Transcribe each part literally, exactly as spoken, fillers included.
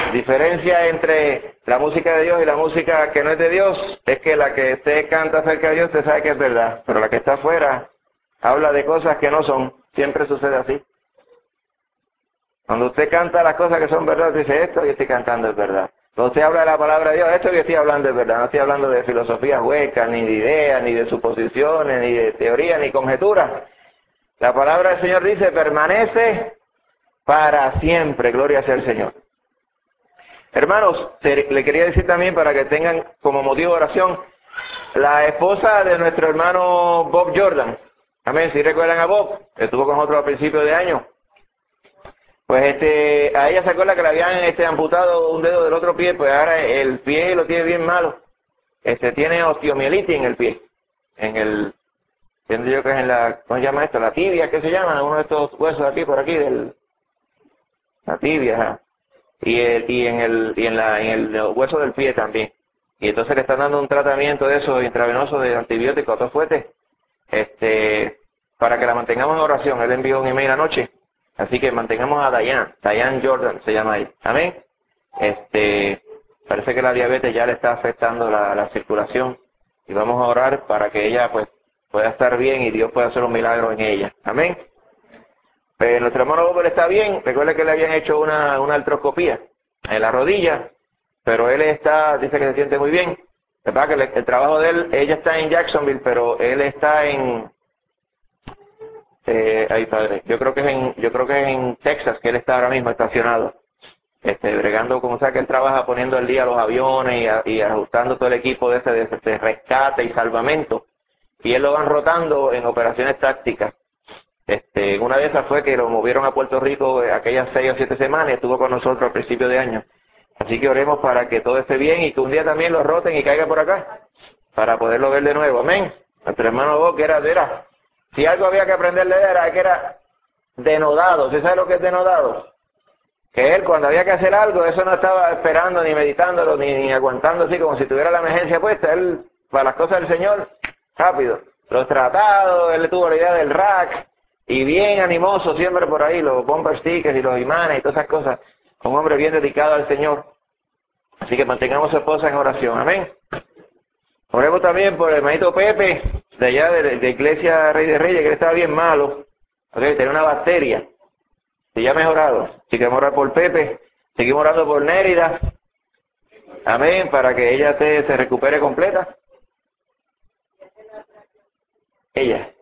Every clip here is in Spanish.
Diferencia entre la música de Dios y la música que no es de Dios es que la que usted canta acerca de Dios usted sabe que es verdad, pero la que está afuera habla de cosas que no son. Siempre sucede así. Cuando usted canta las cosas que son verdad, dice, esto que estoy cantando es verdad. Cuando usted habla de la palabra de Dios, esto que estoy hablando es verdad. No estoy hablando de filosofías huecas, ni de ideas, ni de suposiciones, ni de teorías, ni conjeturas. La palabra del Señor dice, permanece para siempre. Gloria sea el Señor. Hermanos, le quería decir también para que tengan como motivo de oración, la esposa de nuestro hermano Bob Jordan. Amén, si recuerdan a Bob, estuvo con nosotros a principios de año. Pues este, a ella se acuerda que le habían este, amputado un dedo del otro pie, pues ahora el pie lo tiene bien malo. Este, tiene osteomielitis en el pie. En el, entiendo yo que es en la, ¿cómo se llama esto? La tibia, ¿qué se llama? Uno de estos huesos aquí, por aquí, del, la tibia, ajá. Y, el, y, en el, y en, la, en el hueso del pie también. Y entonces le están dando un tratamiento de eso intravenoso de antibióticos, todo fuerte, este, para que la mantengamos en oración. Él envió un email anoche, así que mantengamos a Diane, Diane Jordan se llama ahí. Amén. Este, parece que la diabetes ya le está afectando la, la circulación y vamos a orar para que ella pues pueda estar bien y Dios pueda hacer un milagro en ella. Amén. Pues nuestro hermano Bob está bien. Recuerde que le habían hecho una, una artroscopía en la rodilla, pero él está, dice que se siente muy bien. ¿Verdad? Que el, el trabajo de él, ella está en Jacksonville, pero él está en, eh, ay padre, yo creo que es en, yo creo que es en Texas que él está ahora mismo estacionado, este, bregando, como sea que él trabaja poniendo al día los aviones y, a, y ajustando todo el equipo de ese de, de rescate y salvamento, y él lo van rotando en operaciones tácticas. Este, una de esas fue que lo movieron a Puerto Rico aquellas seis o siete semanas y estuvo con nosotros al principio de año. Así que oremos para que todo esté bien y que un día también lo roten y caiga por acá, para poderlo ver de nuevo. Amén. Nuestro hermano Bob, que era, era, si algo había que aprenderle era que era denodado. ¿Usted sabe lo que es denodado? Que él cuando había que hacer algo, eso no estaba esperando ni meditándolo, ni, ni aguantando así como si tuviera la emergencia puesta. Él, para las cosas del Señor, rápido. Los tratados, él tuvo la idea del rack, y bien animoso siempre por ahí, los bumper stickers y los imanes y todas esas cosas. Un hombre bien dedicado al Señor. Así que mantengamos a su esposa en oración. Amén. Oremos también por el hermanito Pepe, de allá de, de Iglesia Rey de Reyes, que él estaba bien malo. Okay, tenía una bacteria. Y ya ha mejorado. Así que vamos a orar por Pepe. Seguimos orando por Nérida. Amén. Para que ella se, se recupere completa. Ella.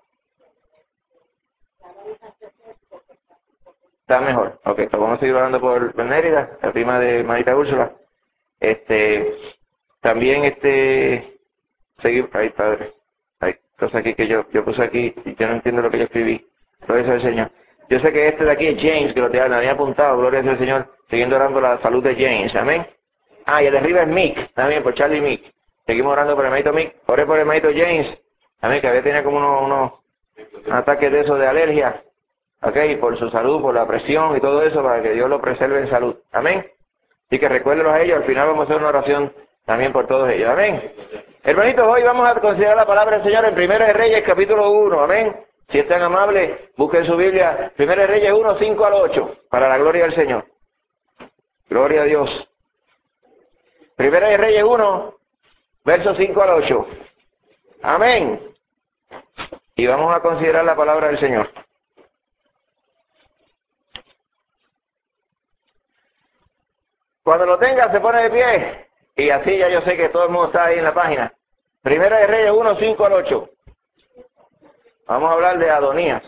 Está mejor. Ok, pues vamos a seguir orando por Nérida, la prima de Marita Úrsula. Este, también este, seguir, ay padre, hay cosas aquí que yo, yo puse aquí y yo no entiendo lo que yo escribí. Gloria sea al Señor. Yo sé que este de aquí es James, que lo te había apuntado, gloria sea al Señor, siguiendo orando la salud de James, amén. Ah, y el de arriba es Mick, también por Charlie Mick. Seguimos orando por el hermanito Mick, oré por el hermanito James, amén, que había tenido como unos, unos ataques de esos de alergia. Ok, por su salud, por la presión y todo eso, para que Dios lo preserve en salud. Amén. Así que recuérdenos a ellos, al final vamos a hacer una oración también por todos ellos. Amén. Hermanitos, hoy vamos a considerar la palabra del Señor en Primera de Reyes, capítulo uno. Amén. Si es tan amable, busquen su Biblia, Primera de Reyes uno, cinco al ocho, para la gloria del Señor. Gloria a Dios. Primera de Reyes uno, versos cinco al ocho. Amén. Y vamos a considerar la palabra del Señor. Cuando lo tenga, se pone de pie. Y así ya yo sé que todo el mundo está ahí en la página. Primera de Reyes uno, cinco al ocho. Vamos a hablar de Adonías.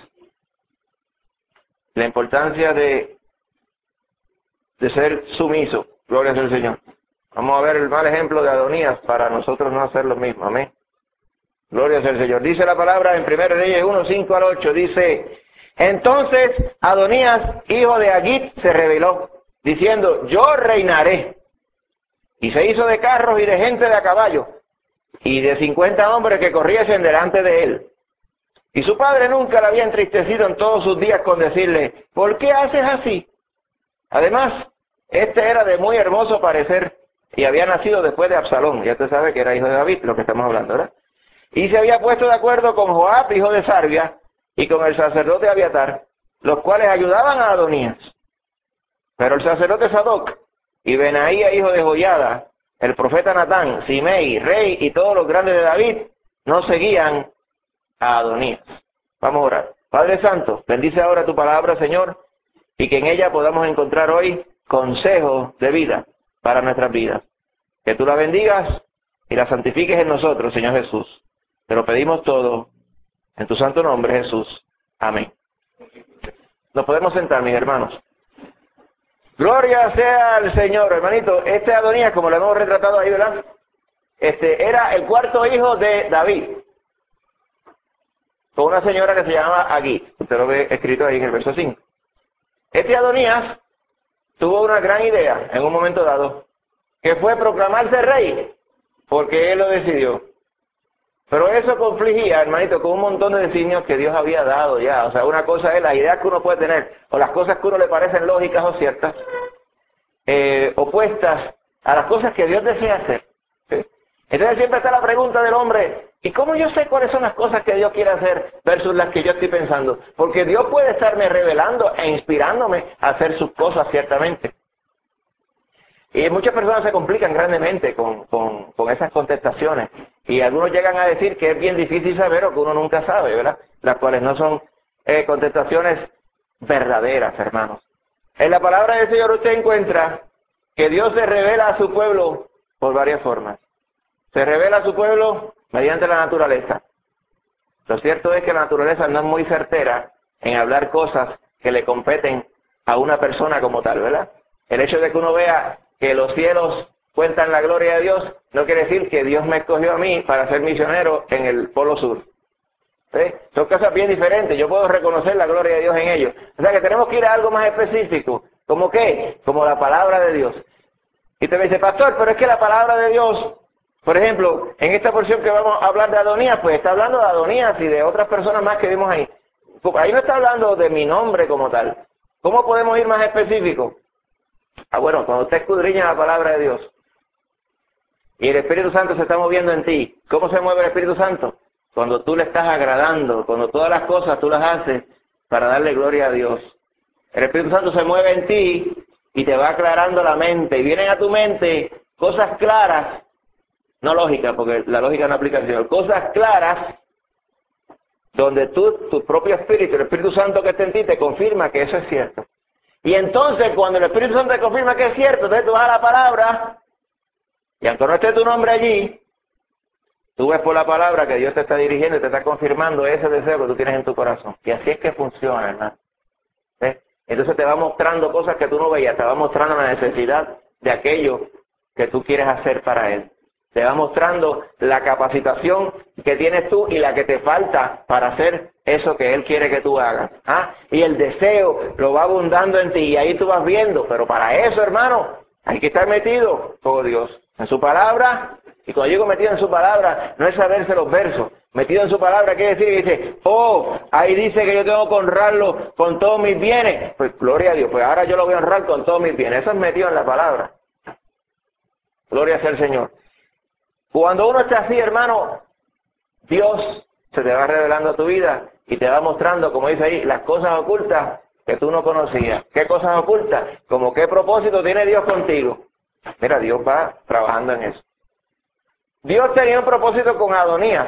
La importancia de, de ser sumiso. Gloria al Señor. Vamos a ver el mal ejemplo de Adonías para nosotros no hacer lo mismo. Amén. Gloria al Señor. Dice la palabra en Primera de Reyes uno, cinco al ocho. Dice, entonces Adonías, hijo de Agit, se rebeló, diciendo, yo reinaré. Y se hizo de carros y de gente de a caballo, y de cincuenta hombres que corriesen delante de él. Y su padre nunca le había entristecido en todos sus días con decirle, ¿por qué haces así? Además, este era de muy hermoso parecer, y había nacido después de Absalón. Ya usted sabe que era hijo de David, lo que estamos hablando, ¿verdad? Y se había puesto de acuerdo con Joab, hijo de Sarvia, y con el sacerdote Abiatar, los cuales ayudaban a Adonías. Pero el sacerdote Sadoc y Benaía, hijo de Joiada, el profeta Natán, Simei, rey, y todos los grandes de David, no seguían a Adonías. Vamos a orar. Padre Santo, bendice ahora tu palabra, Señor, y que en ella podamos encontrar hoy consejos de vida para nuestras vidas. Que tú la bendigas y la santifiques en nosotros, Señor Jesús. Te lo pedimos todo en tu santo nombre, Jesús. Amén. Nos podemos sentar, mis hermanos. Gloria sea al Señor, hermanito. Este Adonías, como lo hemos retratado ahí, ¿verdad? Este era el cuarto hijo de David, con una señora que se llamaba Agit. Usted lo ve escrito ahí en el verso cinco. Este Adonías tuvo una gran idea en un momento dado, que fue proclamarse rey, porque él lo decidió. Pero eso confligía, hermanito, con un montón de designios que Dios había dado ya. O sea, una cosa es las ideas que uno puede tener, o las cosas que a uno le parecen lógicas o ciertas, eh, opuestas a las cosas que Dios desea hacer. ¿Sí? Entonces siempre está la pregunta del hombre, ¿y cómo yo sé cuáles son las cosas que Dios quiere hacer versus las que yo estoy pensando? Porque Dios puede estarme revelando e inspirándome a hacer sus cosas ciertamente. Y muchas personas se complican grandemente con, con, con esas contestaciones. Y algunos llegan a decir que es bien difícil saber o que uno nunca sabe, ¿verdad? Las cuales no son eh, contestaciones verdaderas, hermanos. En la palabra del Señor usted encuentra que Dios se revela a su pueblo por varias formas. Se revela a su pueblo mediante la naturaleza. Lo cierto es que la naturaleza no es muy certera en hablar cosas que le competen a una persona como tal, ¿verdad? El hecho de que uno vea que los cielos cuentan la gloria de Dios no quiere decir que Dios me escogió a mí para ser misionero en el Polo Sur. ¿Sí? Son cosas bien diferentes. Yo puedo reconocer la gloria de Dios en ellos. O sea que tenemos que ir a algo más específico. ¿Cómo qué? Como la palabra de Dios. Y te me dice, pastor, pero es que la palabra de Dios, por ejemplo, en esta porción que vamos a hablar de Adonías, pues está hablando de Adonías y de otras personas más que vimos ahí. Ahí no está hablando de mi nombre como tal. ¿Cómo podemos ir más específicos? Ah, bueno, cuando usted escudriña la palabra de Dios y el Espíritu Santo se está moviendo en ti, ¿cómo se mueve el Espíritu Santo? Cuando tú le estás agradando, cuando todas las cosas tú las haces para darle gloria a Dios. El Espíritu Santo se mueve en ti y te va aclarando la mente. Y vienen a tu mente cosas claras, no lógicas, porque la lógica no aplica al Señor, cosas claras donde tú, tu propio Espíritu, el Espíritu Santo que está en ti, te confirma que eso es cierto. Y entonces, cuando el Espíritu Santo te confirma que es cierto, entonces tú vas a la palabra, y aunque no esté tu nombre allí, tú ves por la palabra que Dios te está dirigiendo y te está confirmando ese deseo que tú tienes en tu corazón. Y así es que funciona, hermano. ¿Ves? Entonces te va mostrando cosas que tú no veías, te va mostrando la necesidad de aquello que tú quieres hacer para Él. Te va mostrando la capacitación que tienes tú y la que te falta para hacer eso que Él quiere que tú hagas. ¿Ah? Y el deseo lo va abundando en ti y ahí tú vas viendo. Pero para eso, hermano, hay que estar metido, oh Dios, en su palabra. Y cuando digo metido en su palabra, no es saberse los versos. Metido en su palabra quiere decir que dice, oh, ahí dice que yo tengo que honrarlo con todos mis bienes. Pues gloria a Dios, pues ahora yo lo voy a honrar con todos mis bienes. Eso es metido en la palabra. Gloria sea al Señor. Cuando uno está así, hermano, Dios se te va revelando a tu vida y te va mostrando, como dice ahí, las cosas ocultas que tú no conocías. ¿Qué cosas ocultas? Como qué propósito tiene Dios contigo. Mira, Dios va trabajando en eso. Dios tenía un propósito con Adonías,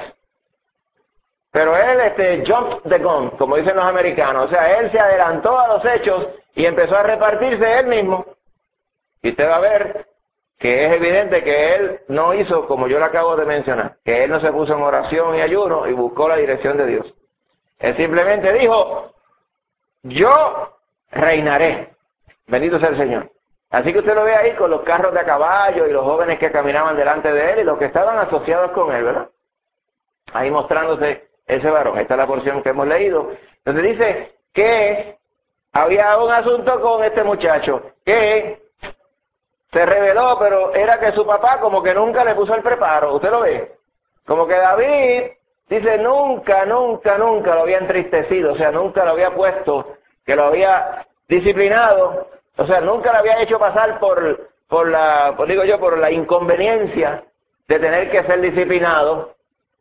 pero él este, jumped the gun, como dicen los americanos. O sea, él se adelantó a los hechos y empezó a repartirse él mismo. Y usted va a ver que es evidente que él no hizo como yo le acabo de mencionar, que él no se puso en oración y ayuno y buscó la dirección de Dios. Él simplemente dijo, yo reinaré, bendito sea el Señor. Así que usted lo ve ahí con los carros de a caballo y los jóvenes que caminaban delante de él y los que estaban asociados con él, ¿verdad? Ahí mostrándose ese varón. Esta es la porción que hemos leído. Entonces dice que había un asunto con este muchacho, que se reveló, pero era que su papá como que nunca le puso el preparo. ¿Usted lo ve? Como que David, dice, nunca, nunca, nunca lo había entristecido. O sea, nunca lo había puesto, que lo había disciplinado. O sea, nunca lo había hecho pasar por, por la, por, digo yo, por la inconveniencia de tener que ser disciplinado.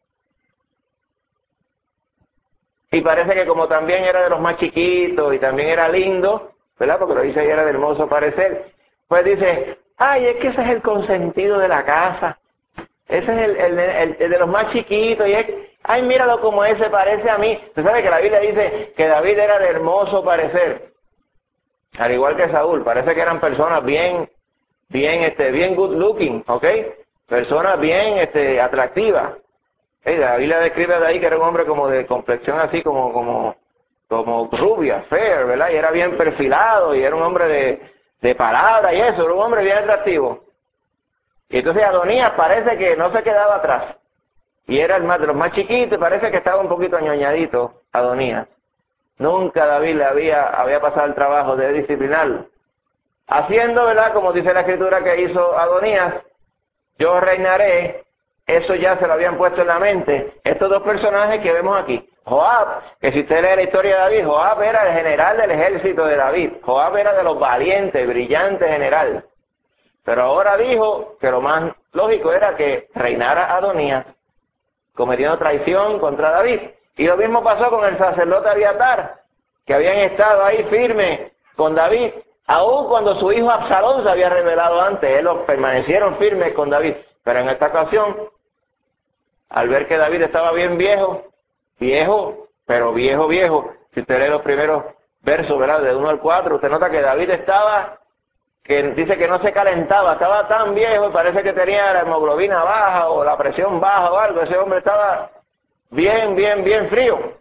Y parece que como también era de los más chiquitos y también era lindo, ¿verdad? Porque lo dice ahí, era de hermoso parecer. Pues dice, Ay, es que ese es el consentido de la casa. Ese es el, el, el, el de los más chiquitos. Y es, ay, míralo como ese parece a mí. Usted sabe que la Biblia dice que David era de hermoso parecer. Al igual que Saúl. Parece que eran personas bien, bien, este, bien good looking, ¿ok? Personas bien, este, atractivas. Hey, la Biblia describe de ahí que era un hombre como de complexión así, como, como, como rubia, fair, ¿verdad? Y era bien perfilado, y era un hombre de, de palabra y eso, era un hombre bien atractivo. Y entonces Adonías parece que no se quedaba atrás. Y era el más de los más chiquitos, parece que estaba un poquito añoñadito, Adonías. Nunca David le había, había pasado el trabajo de disciplinarlo. Haciendo, ¿verdad? Como dice la escritura que hizo Adonías, yo reinaré. Eso ya se lo habían puesto en la mente estos dos personajes que vemos aquí. Joab, que si usted lee la historia de David, Joab era el general del ejército de David. Joab era de los valientes, brillantes general. Pero ahora dijo que lo más lógico era que reinara Adonías, cometiendo traición contra David. Y lo mismo pasó con el sacerdote Abiatar, que habían estado ahí firmes con David, aun cuando su hijo Absalón se había rebelado antes. Ellos permanecieron firmes con David. Pero en esta ocasión, al ver que David estaba bien viejo, viejo, pero viejo, viejo, si usted lee los primeros versos, ¿verdad? De uno al cuatro, usted nota que David estaba, que dice que no se calentaba, estaba tan viejo y parece que tenía la hemoglobina baja o la presión baja o algo. Ese hombre estaba bien, bien, bien frío.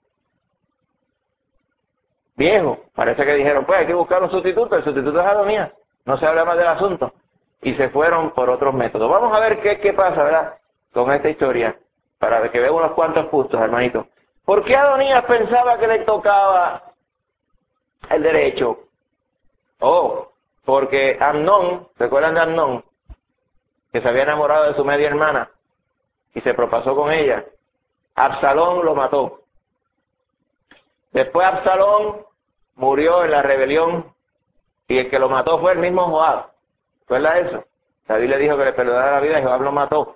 Viejo. Parece que dijeron, pues hay que buscar un sustituto, el sustituto es Adonías. No se habla más del asunto. Y se fueron por otros métodos. Vamos a ver qué, qué pasa, ¿verdad? Con esta historia, para que vean unos cuantos puntos, hermanito. ¿Por qué Adonías pensaba que le tocaba el derecho? Oh, porque Amnón, ¿recuerdan de Amnón? Que se había enamorado de su media hermana y se propasó con ella. Absalón lo mató. Después Absalón murió en la rebelión y el que lo mató fue el mismo Joab. ¿Recuerda eso? David le dijo que le perdonara la vida y Joab lo mató.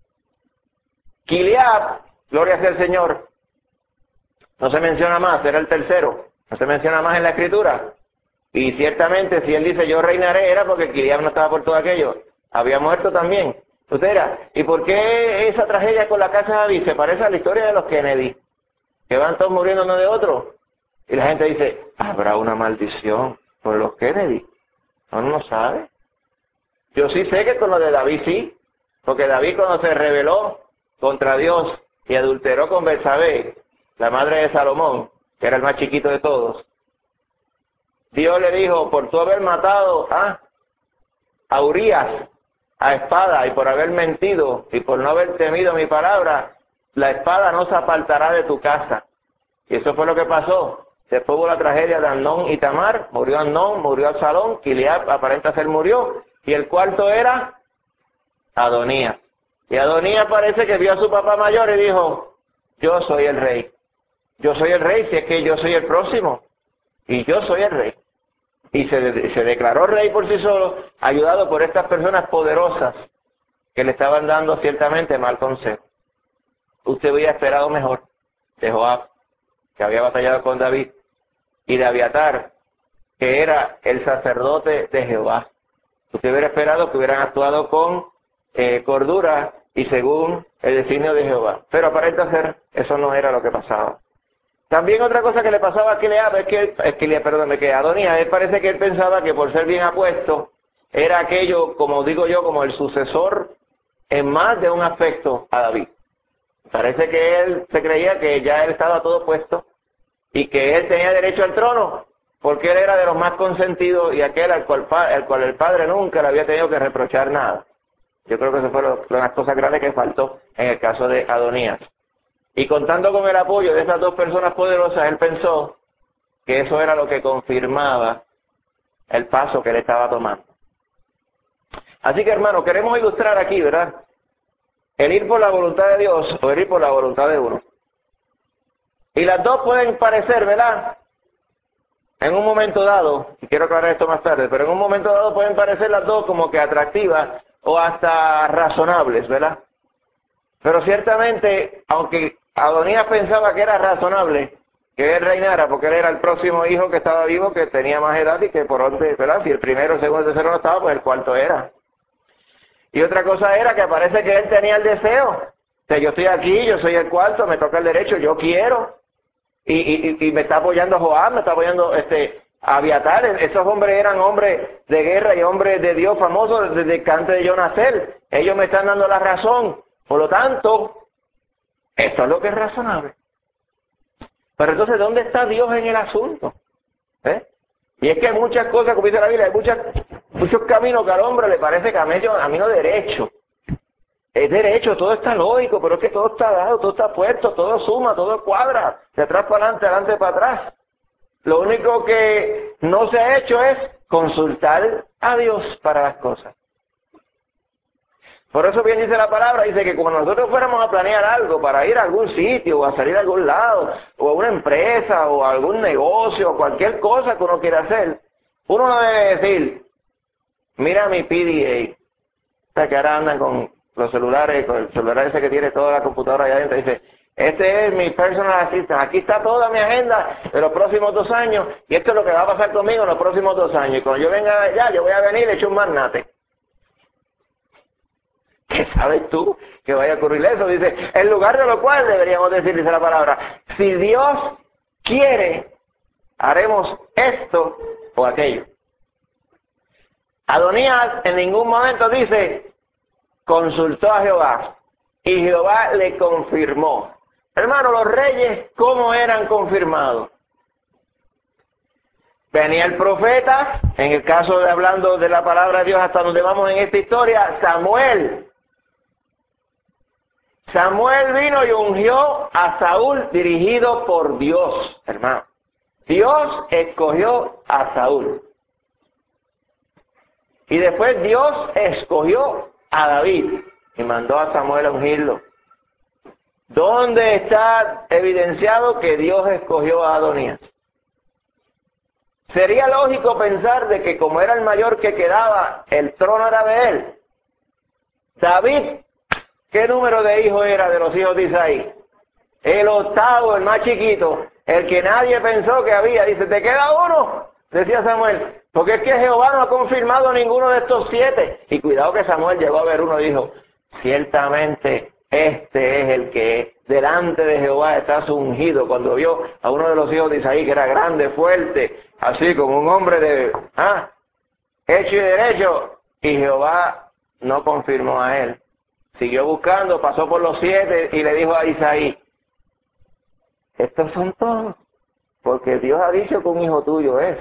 Gilead, gloria sea el Señor, no se menciona más, era el tercero, no se menciona más en la escritura. Y ciertamente si él dice yo reinaré era porque Gilead no estaba por todo aquello, había muerto también. Usted dirá, ¿y por qué esa tragedia con la casa de David se parece a la historia de los Kennedy? Que van todos muriendo uno de otro. Y la gente dice, habrá una maldición por los Kennedy. No, no sabe. Yo sí sé que con lo de David sí, porque David cuando se rebeló contra Dios y adulteró con Betsabé, la madre de Salomón, que era el más chiquito de todos, Dios le dijo, por tú haber matado a, a Urías a espada y por haber mentido y por no haber temido mi palabra, la espada no se apartará de tu casa. Y eso fue lo que pasó. Después hubo la tragedia de Amnón y Tamar, murió Amnón, murió Absalón, Gilead aparenta ser murió, y el cuarto era Adonías. Y Adonías parece que vio a su papá mayor y dijo, yo soy el rey. Yo soy el rey, si es que yo soy el próximo. Y yo soy el rey. Y se, se declaró rey por sí solo, ayudado por estas personas poderosas que le estaban dando ciertamente mal consejo. Usted hubiera esperado mejor de Joab, que había batallado con David, y de Abiatar, que era el sacerdote de Jehová. Usted hubiera esperado que hubieran actuado con eh, cordura y según el designio de Jehová. Pero aparenta ser, eso no era lo que pasaba. También otra cosa que le pasaba a Gilead es que, es que perdón, que Adonías, él parece que él pensaba que por ser bien apuesto, era aquello, como digo yo, como el sucesor en más de un aspecto a David. Parece que él se creía que ya él estaba todo puesto y que él tenía derecho al trono, porque él era de los más consentidos y aquel al cual, al cual el padre nunca le había tenido que reprochar nada. Yo creo que eso fueron las cosas grandes que faltó en el caso de Adonías. Y contando con el apoyo de esas dos personas poderosas, él pensó que eso era lo que confirmaba el paso que él estaba tomando. Así que, hermano, queremos ilustrar aquí, ¿verdad? El ir por la voluntad de Dios o el ir por la voluntad de uno. Y las dos pueden parecer, ¿verdad? En un momento dado, y quiero aclarar esto más tarde, pero en un momento dado pueden parecer las dos como que atractivas o hasta razonables, ¿verdad? Pero ciertamente, aunque Adonías pensaba que era razonable, que él reinara, porque él era el próximo hijo que estaba vivo, que tenía más edad y que por donde, ¿verdad? Si el primero, el segundo, el tercero no estaba, pues el cuarto era. Y otra cosa era que parece que él tenía el deseo. O sea, yo estoy aquí, yo soy el cuarto, me toca el derecho, yo quiero. Y, y, y me está apoyando Joab, me está apoyando este Abiatar. Esos hombres eran hombres de guerra y hombres de Dios famosos desde que antes de yo nacer. Ellos me están dando la razón. Por lo tanto, esto es lo que es razonable. Pero entonces, ¿dónde está Dios en el asunto? ¿Eh? Y es que hay muchas cosas, como dice la Biblia, hay muchas, muchos caminos que al hombre le parece camino, camino derecho. Es derecho, todo está lógico, pero es que todo está dado, todo está puesto, todo suma, todo cuadra, de atrás para adelante, adelante para atrás. Lo único que no se ha hecho es consultar a Dios para las cosas. Por eso bien dice la palabra, dice que cuando nosotros fuéramos a planear algo para ir a algún sitio o a salir a algún lado, o a una empresa o a algún negocio o cualquier cosa que uno quiera hacer, uno no debe decir, mira mi P D A, o sea que ahora andan con los celulares, con el celular ese que tiene toda la computadora allá adentro, dice, este es mi personal assistant, aquí está toda mi agenda de los próximos dos años, y esto es lo que va a pasar conmigo en los próximos dos años, y cuando yo venga allá, yo voy a venir hecho un magnate. ¿Qué sabes tú que vaya a ocurrir eso? Dice, en lugar de lo cual deberíamos decir, dice la palabra, si Dios quiere, haremos esto o aquello. Adonías en ningún momento dice, consultó a Jehová y Jehová le confirmó. Hermano, los reyes, ¿cómo eran confirmados? Venía el profeta, en el caso de hablando de la palabra de Dios hasta donde vamos en esta historia, Samuel. Samuel vino y ungió a Saúl dirigido por Dios, hermano. Dios escogió a Saúl. Y después Dios escogió a David y mandó a Samuel a ungirlo. ¿Dónde está evidenciado que Dios escogió a Adonías? Sería lógico pensar de que como era el mayor que quedaba, el trono era de él. David, ¿qué número de hijos era de los hijos de Isaí? El octavo, el más chiquito, el que nadie pensó que había. Dice, ¿te queda uno? Decía Samuel, porque es que Jehová no ha confirmado ninguno de estos siete. Y cuidado que Samuel llegó a ver uno y dijo, ciertamente este es el que delante de Jehová está su ungido. Cuando vio a uno de los hijos de Isaí que era grande, fuerte, así como un hombre de ah, hecho y derecho, y Jehová no confirmó a él. Siguió buscando, pasó por los siete y le dijo a Isaí, estos son todos, porque Dios ha dicho que un hijo tuyo es.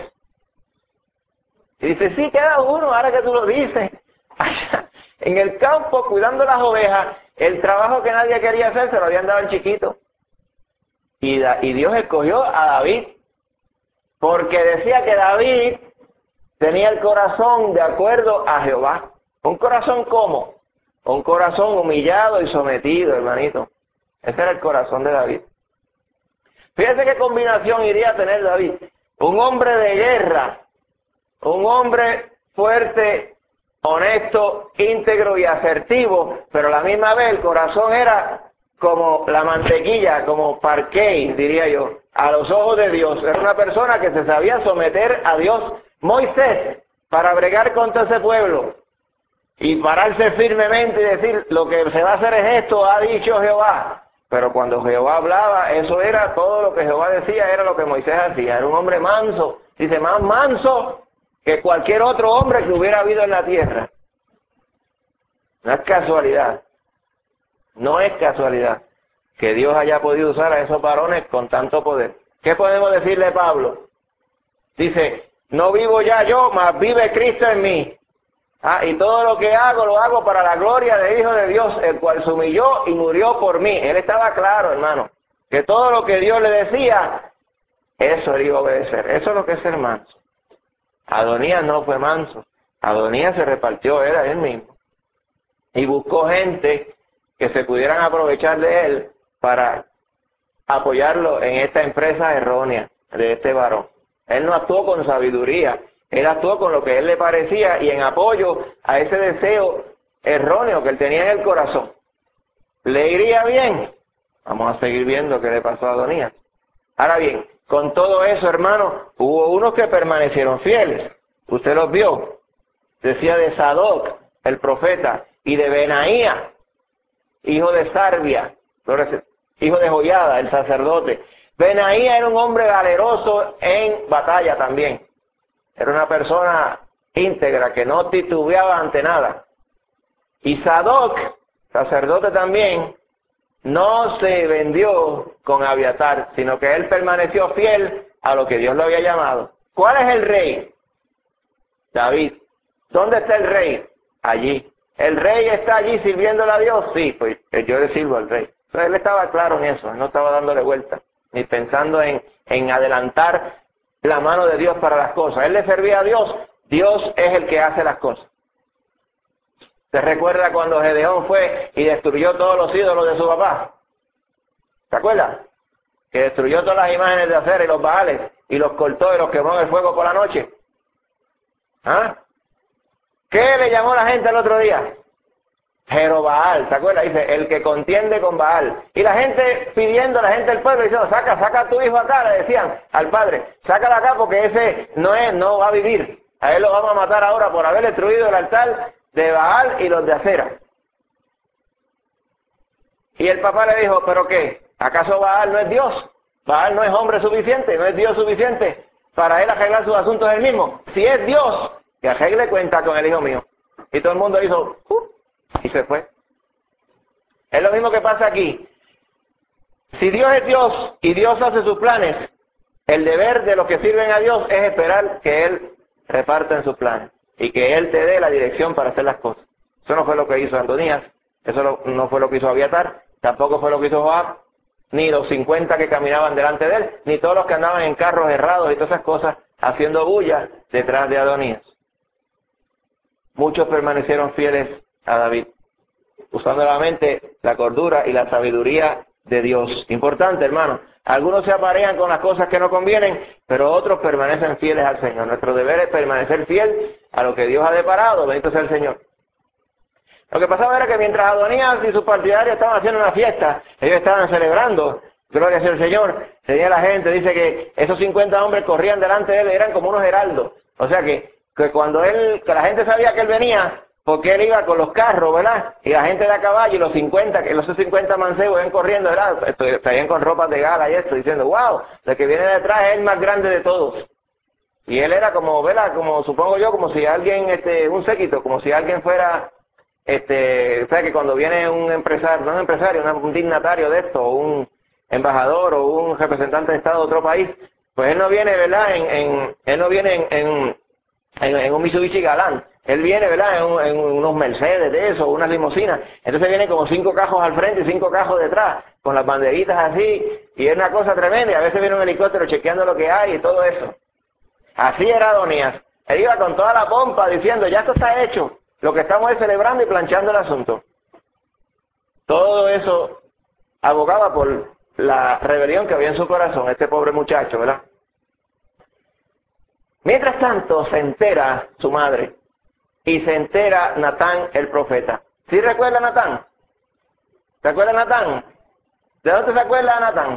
Y dice, sí, queda uno, ahora que tú lo dices. Allá, en el campo, cuidando las ovejas, el trabajo que nadie quería hacer se lo habían dado al chiquito. Y, da, y Dios escogió a David, porque decía que David tenía el corazón de acuerdo a Jehová. ¿Un corazón cómo? Un corazón humillado y sometido, hermanito. Ese era el corazón de David. Fíjese qué combinación iría a tener David. Un hombre de guerra, un hombre fuerte, honesto, íntegro y asertivo, pero a la misma vez el corazón era como la mantequilla, como parquet, diría yo, a los ojos de Dios. Era una persona que se sabía someter a Dios. Moisés, para bregar contra ese pueblo y pararse firmemente y decir, lo que se va a hacer es esto, ha dicho Jehová. Pero cuando Jehová hablaba, eso era todo lo que Jehová decía, era lo que Moisés hacía. Era un hombre manso, dice, más manso que cualquier otro hombre que hubiera habido en la tierra. No es casualidad, no es casualidad que Dios haya podido usar a esos varones con tanto poder. ¿Qué podemos decirle a Pablo? Dice, no vivo ya yo, mas vive Cristo en mí. Ah, y todo lo que hago, lo hago para la gloria del Hijo de Dios, el cual se humilló y murió por mí. Él estaba claro, hermano, que todo lo que Dios le decía, eso él iba a obedecer. Eso es lo que es ser manso. Adonías no fue manso. Adonías se repartió, era él mismo. Y buscó gente que se pudieran aprovechar de él para apoyarlo en esta empresa errónea de este varón. Él no actuó con sabiduría. Él actuó con lo que a él le parecía y en apoyo a ese deseo erróneo que él tenía en el corazón. ¿Le iría bien? Vamos a seguir viendo qué le pasó a Adonías. Ahora bien, con todo eso, hermano, hubo unos que permanecieron fieles. Usted los vio. Decía de Sadoc, el profeta, y de Benaía, hijo de Sarbia, hijo de Joiada, el sacerdote. Benaía era un hombre valeroso en batalla también. Era una persona íntegra que no titubeaba ante nada. Y Sadoc, sacerdote también, no se vendió con Abiatar, sino que él permaneció fiel a lo que Dios lo había llamado. ¿Cuál es el rey? David. ¿Dónde está el rey? Allí. ¿El rey está allí sirviéndole a Dios? Sí, pues yo le sirvo al rey. Entonces él estaba claro en eso, no estaba dándole vuelta, ni pensando en, en adelantar la mano de Dios para las cosas. Él le servía a Dios, Dios es el que hace las cosas. ¿Se recuerda cuando Gedeón fue y destruyó todos los ídolos de su papá? ¿Se acuerda? Que destruyó todas las imágenes de acera y los baales y los cortó y los quemó en el fuego por la noche. ¿Ah? ¿Qué le llamó la gente el otro día? Jerobaal, ¿se acuerda? Dice, el que contiende con Baal. Y la gente pidiendo, la gente del pueblo diciendo, saca, saca a tu hijo acá, le decían al padre, sácalo acá porque ese no es, no va a vivir. A él lo vamos a matar ahora por haber destruido el altar de Baal y los de acera. Y el papá le dijo, ¿pero qué? ¿Acaso Baal no es Dios? Baal no es hombre suficiente, no es Dios suficiente para él arreglar sus asuntos él mismo. Si es Dios, que arregle cuenta con el hijo mío. Y todo el mundo hizo, uh, y se fue. Es lo mismo que pasa aquí. Si Dios es Dios y Dios hace sus planes, el deber de los que sirven a Dios es esperar que Él reparta en sus planes y que Él te dé la dirección para hacer las cosas. Eso no fue lo que hizo Adonías, eso no fue lo que hizo Abiatar, tampoco fue lo que hizo Joab, ni los cincuenta que caminaban delante de él, ni todos los que andaban en carros errados y todas esas cosas, haciendo bulla detrás de Adonías. Muchos permanecieron fieles a David, usando la mente, la cordura y la sabiduría de Dios. Importante, hermano. Algunos se aparean con las cosas que no convienen, pero otros permanecen fieles al Señor. Nuestro deber es permanecer fiel a lo que Dios ha deparado. Bendito sea el Señor. Lo que pasaba era que mientras Adonías y sus partidarios estaban haciendo una fiesta, ellos estaban celebrando, gloria sea el Señor, tenía la gente, dice que esos cincuenta hombres corrían delante de él, eran como unos heraldos. O sea que, que cuando él, que la gente sabía que él venía, porque él iba con los carros, ¿verdad? Y la gente de a caballo, y los cincuenta, que los cincuenta mancebos iban corriendo, ¿verdad? Estarían con ropas de gala y esto, diciendo, wow, el que viene detrás es el más grande de todos. Y él era como, ¿verdad? Como, supongo yo, como si alguien, este, un séquito, como si alguien fuera... Este, o sea que cuando viene un empresario, no un empresario, un dignatario de esto, un embajador o un representante de Estado de otro país, pues él no viene, ¿verdad? En, en, él no viene en, en, en, en un Mitsubishi Galán, él viene, ¿verdad? En, un, en unos Mercedes de eso, unas limusinas, entonces viene como cinco cajos al frente y cinco cajos detrás, con las banderitas así, y es una cosa tremenda, y a veces viene un helicóptero chequeando lo que hay y todo eso. Así era Adonías, él iba con toda la pompa diciendo, ya esto está hecho. Lo que estamos es celebrando y planchando el asunto. Todo eso abogaba por la rebelión que había en su corazón, este pobre muchacho, ¿verdad? Mientras tanto, se entera su madre y se entera Natán el profeta. ¿Sí recuerda a Natán? ¿Se acuerda a Natán? ¿De dónde se acuerda a Natán?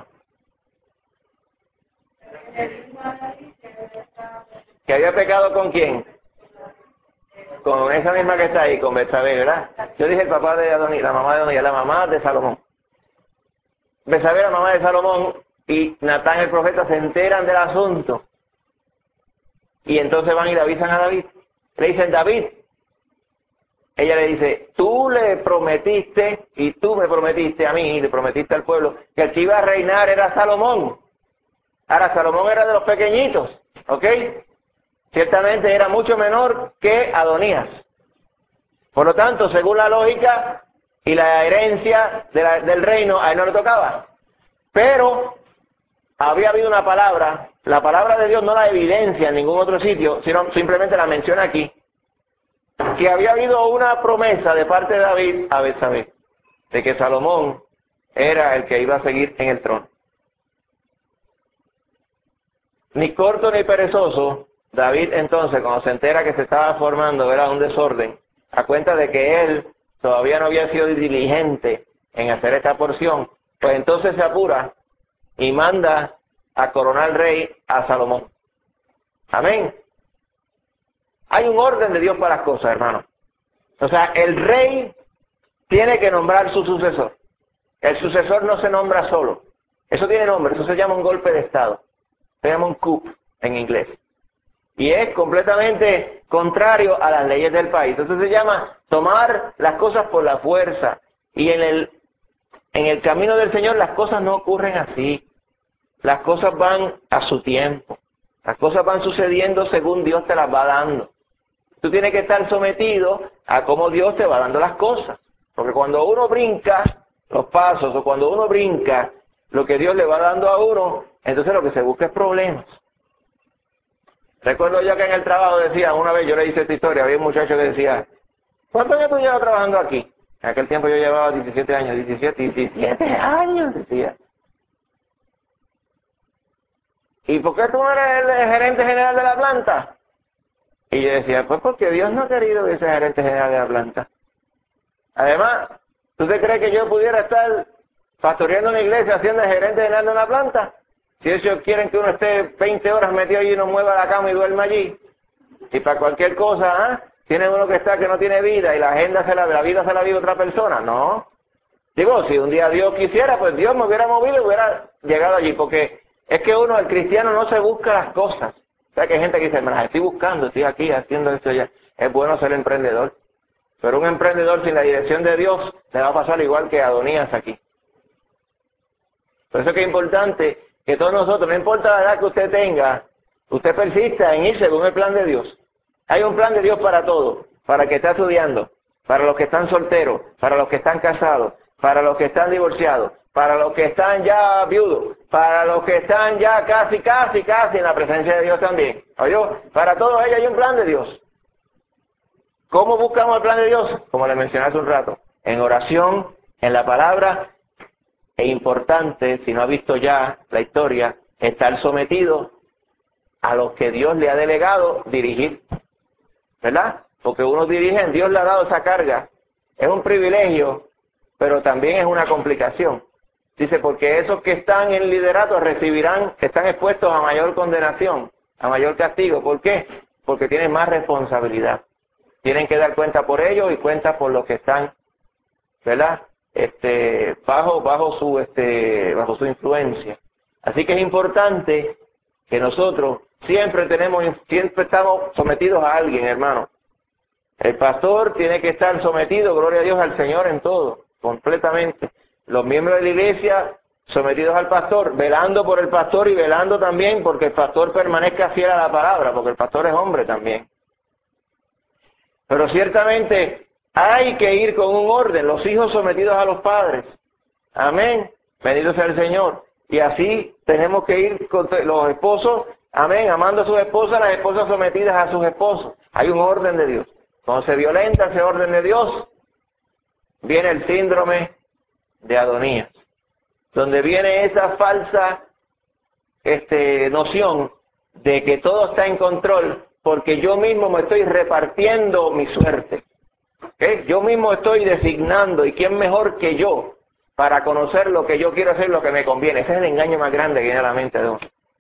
¿Que había pecado con quién? Con esa misma que está ahí, con Betsabé, ¿verdad? Yo dije el papá de Adonías, la mamá de Adonías, la mamá de Salomón. Betsabé, la mamá de Salomón, y Natán el profeta se enteran del asunto. Y entonces van y le avisan a David. Le dicen, David, ella le dice, tú le prometiste, y tú me prometiste a mí, y le prometiste al pueblo, que el que iba a reinar era Salomón. Ahora, Salomón era de los pequeñitos, ¿ok? Ciertamente era mucho menor que Adonías. Por lo tanto, según la lógica y la herencia de la, del reino, a él no le tocaba. Pero había habido una palabra, la palabra de Dios no la evidencia en ningún otro sitio, sino simplemente la menciona aquí, que había habido una promesa de parte de David a Betsabé, de que Salomón era el que iba a seguir en el trono. Ni corto ni perezoso, David entonces, cuando se entera que se estaba formando, era un desorden, a cuenta de que él todavía no había sido diligente en hacer esta porción, pues entonces se apura y manda a coronar rey a Salomón. Amén. Hay un orden de Dios para las cosas, hermano. O sea, el rey tiene que nombrar su sucesor. El sucesor no se nombra solo. Eso tiene nombre, eso se llama un golpe de estado. Se llama un coup en inglés. Y es completamente contrario a las leyes del país. Entonces se llama tomar las cosas por la fuerza. Y en el, en el camino del Señor las cosas no ocurren así. Las cosas van a su tiempo. Las cosas van sucediendo según Dios te las va dando. Tú tienes que estar sometido a cómo Dios te va dando las cosas. Porque cuando uno brinca los pasos o cuando uno brinca lo que Dios le va dando a uno, entonces lo que se busca es problemas. Recuerdo yo que en el trabajo decía, una vez yo le hice esta historia, había un muchacho que decía, ¿cuántos años tú llevas trabajando aquí? En aquel tiempo yo llevaba diecisiete años, diecisiete, diecisiete años, decía. ¿Y por qué tú no eres el gerente general de la planta? Y yo decía, pues porque Dios no ha querido que sea gerente general de la planta. Además, ¿tú te crees que yo pudiera estar pastoreando una iglesia siendo el gerente general de una planta? Si ellos quieren que uno esté veinte horas metido allí y no mueva la cama y duerma allí, y para cualquier cosa, ¿eh? Tiene uno que está que no tiene vida y la agenda se la, la vida se la vive otra persona, no. Digo, si un día Dios quisiera, pues Dios me hubiera movido y hubiera llegado allí, porque es que uno, el cristiano, no se busca las cosas. O sea, que hay gente que dice, me estoy buscando, estoy aquí haciendo esto ya. Es bueno ser emprendedor. Pero un emprendedor sin la dirección de Dios le va a pasar igual que a Adonías aquí. Por eso es que es importante que todos nosotros, no importa la edad que usted tenga, usted persista en ir según el plan de Dios. Hay un plan de Dios para todo, para el que está estudiando, para los que están solteros, para los que están casados, para los que están divorciados, para los que están ya viudos, para los que están ya casi, casi, casi en la presencia de Dios también. ¿Oyó? Para todos ellos hay un plan de Dios. ¿Cómo buscamos el plan de Dios? Como le mencioné hace un rato, en oración, en la palabra, e importante, si no ha visto ya la historia, estar sometido a los que Dios le ha delegado dirigir, ¿verdad? Porque uno dirige, Dios le ha dado esa carga, es un privilegio, pero también es una complicación. Dice, porque esos que están en liderato recibirán, están expuestos a mayor condenación, a mayor castigo. ¿Por qué? Porque tienen más responsabilidad. Tienen que dar cuenta por ellos y cuenta por los que están, ¿verdad? Este, bajo, bajo su, este, bajo su influencia. Así que es importante que nosotros siempre tenemos, siempre estamos sometidos a alguien, hermano. El pastor tiene que estar sometido, gloria a Dios, al Señor en todo, completamente. Los miembros de la iglesia sometidos al pastor, velando por el pastor y velando también porque el pastor permanezca fiel a la palabra, porque el pastor es hombre también. Pero ciertamente hay que ir con un orden, los hijos sometidos a los padres. Amén. Bendito sea el Señor. Y así tenemos que ir con los esposos, amén, amando a sus esposas, las esposas sometidas a sus esposos. Hay un orden de Dios. Cuando se violenta ese orden de Dios, viene el síndrome de Adonías, donde viene esa falsa este, noción de que todo está en control, porque yo mismo me estoy repartiendo mi suerte. ¿Okay? Yo mismo estoy designando, y quién mejor que yo para conocer lo que yo quiero hacer, lo que me conviene. Ese es el engaño más grande que viene a la mente de uno.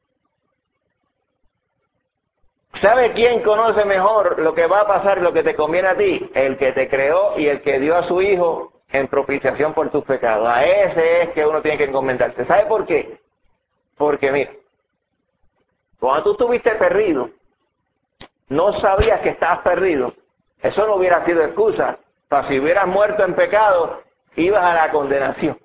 ¿Sabe quién conoce mejor lo que va a pasar, lo que te conviene a ti? El que te creó y el que dio a su hijo en propiciación por tus pecados. A ese es que uno tiene que encomendarse. ¿Sabe por qué? Porque mira, cuando tú estuviste perdido, no sabías que estabas perdido. Eso no hubiera sido excusa. Para si hubieras muerto en pecado, ibas a la condenación.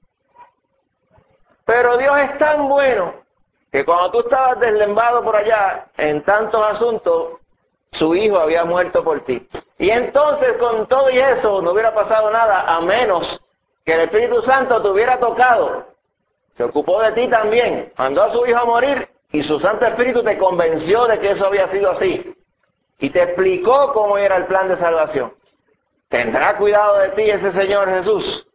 Pero Dios es tan bueno que cuando tú estabas deslembado por allá en tantos asuntos, su hijo había muerto por ti. Y entonces con todo y eso no hubiera pasado nada, a menos que el Espíritu Santo te hubiera tocado. Se ocupó de ti también, mandó a su hijo a morir y su Santo Espíritu te convenció de que eso había sido así. Y te explicó cómo era el plan de salvación. ¿Tendrá cuidado de ti ese Señor Jesús?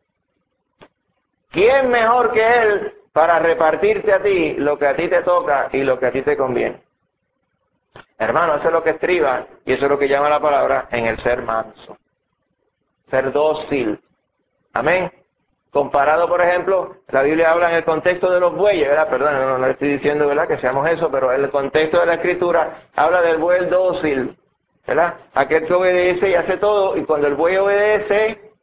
¿Quién mejor que Él para repartirte a ti lo que a ti te toca y lo que a ti te conviene? Hermano, eso es lo que estriba y eso es lo que llama la palabra en el ser manso. Ser dócil. Amén. Comparado, por ejemplo, la Biblia habla en el contexto de los bueyes, ¿verdad? Perdón, no, no le estoy diciendo, ¿verdad?, que seamos eso, pero en el contexto de la Escritura habla del buey dócil, ¿verdad? Aquel que obedece y hace todo, y cuando el buey obedece,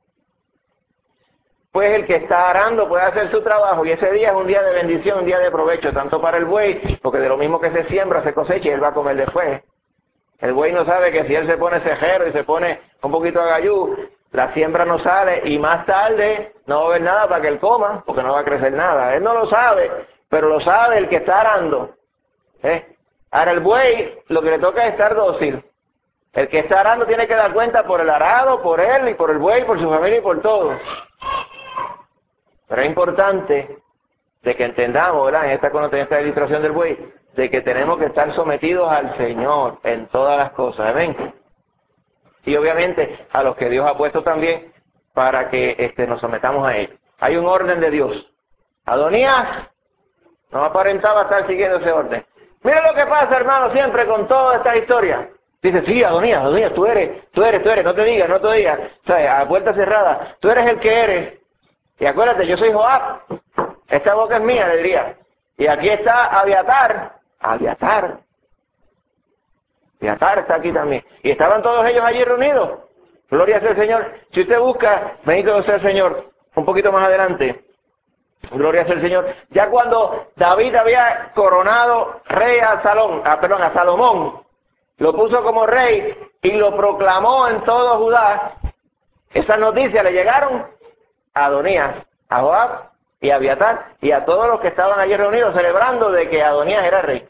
pues el que está arando puede hacer su trabajo, y ese día es un día de bendición, un día de provecho, tanto para el buey, porque de lo mismo que se siembra, se cosecha, y él va a comer después. El buey no sabe que si él se pone cejero y se pone un poquito agayú, la siembra no sale y más tarde no va a haber nada para que él coma, porque no va a crecer nada. Él no lo sabe, pero lo sabe el que está arando. ¿eh? Ahora el buey lo que le toca es estar dócil. El que está arando tiene que dar cuenta por el arado, por él y por el buey, por su familia y por todo. Pero es importante de que entendamos, ¿verdad?, en esta, en esta ilustración del buey, de que tenemos que estar sometidos al Señor en todas las cosas. Amén. Y obviamente a los que Dios ha puesto también para que este, nos sometamos a ellos. Hay un orden de Dios. Adonías no aparentaba estar siguiendo ese orden. Mira lo que pasa, hermano, siempre con toda esta historia. Dice, sí, Adonías, Adonías, tú eres, tú eres, tú eres, no te digas, no te digas. O sea, a puerta cerrada, tú eres el que eres. Y acuérdate, yo soy Joab. Esta boca es mía, le diría. Y aquí está Abiatar. Abiatar. Abiatar está aquí también. Y estaban todos ellos allí reunidos. Gloria sea al Señor. Si usted busca, bendito sea el Señor, un poquito más adelante. Gloria sea al Señor. Ya cuando David había coronado rey a Salón, a, perdón, a Salomón, lo puso como rey y lo proclamó en todo Judá. Esas noticias le llegaron a Adonías, a Joab y a Abiatar y a todos los que estaban allí reunidos celebrando de que Adonías era rey.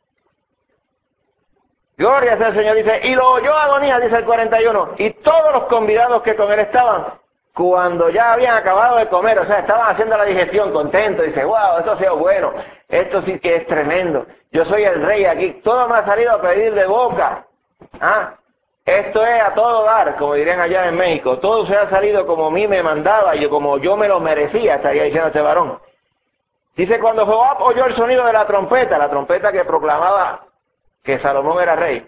Gloria sea al Señor, dice, y lo oyó Adonías, dice el cuarenta y uno, y todos los convidados que con él estaban, cuando ya habían acabado de comer, o sea, estaban haciendo la digestión, contentos, dice, wow, esto ha sido bueno, esto sí que es tremendo, yo soy el rey aquí, todo me ha salido a pedir de boca, ¿ah? Esto es a todo dar, como dirían allá en México, todo se ha salido como a mí me mandaba, y como yo me lo merecía, estaría diciendo este varón. Dice, cuando Joab oyó el sonido de la trompeta, la trompeta que proclamaba que Salomón era rey,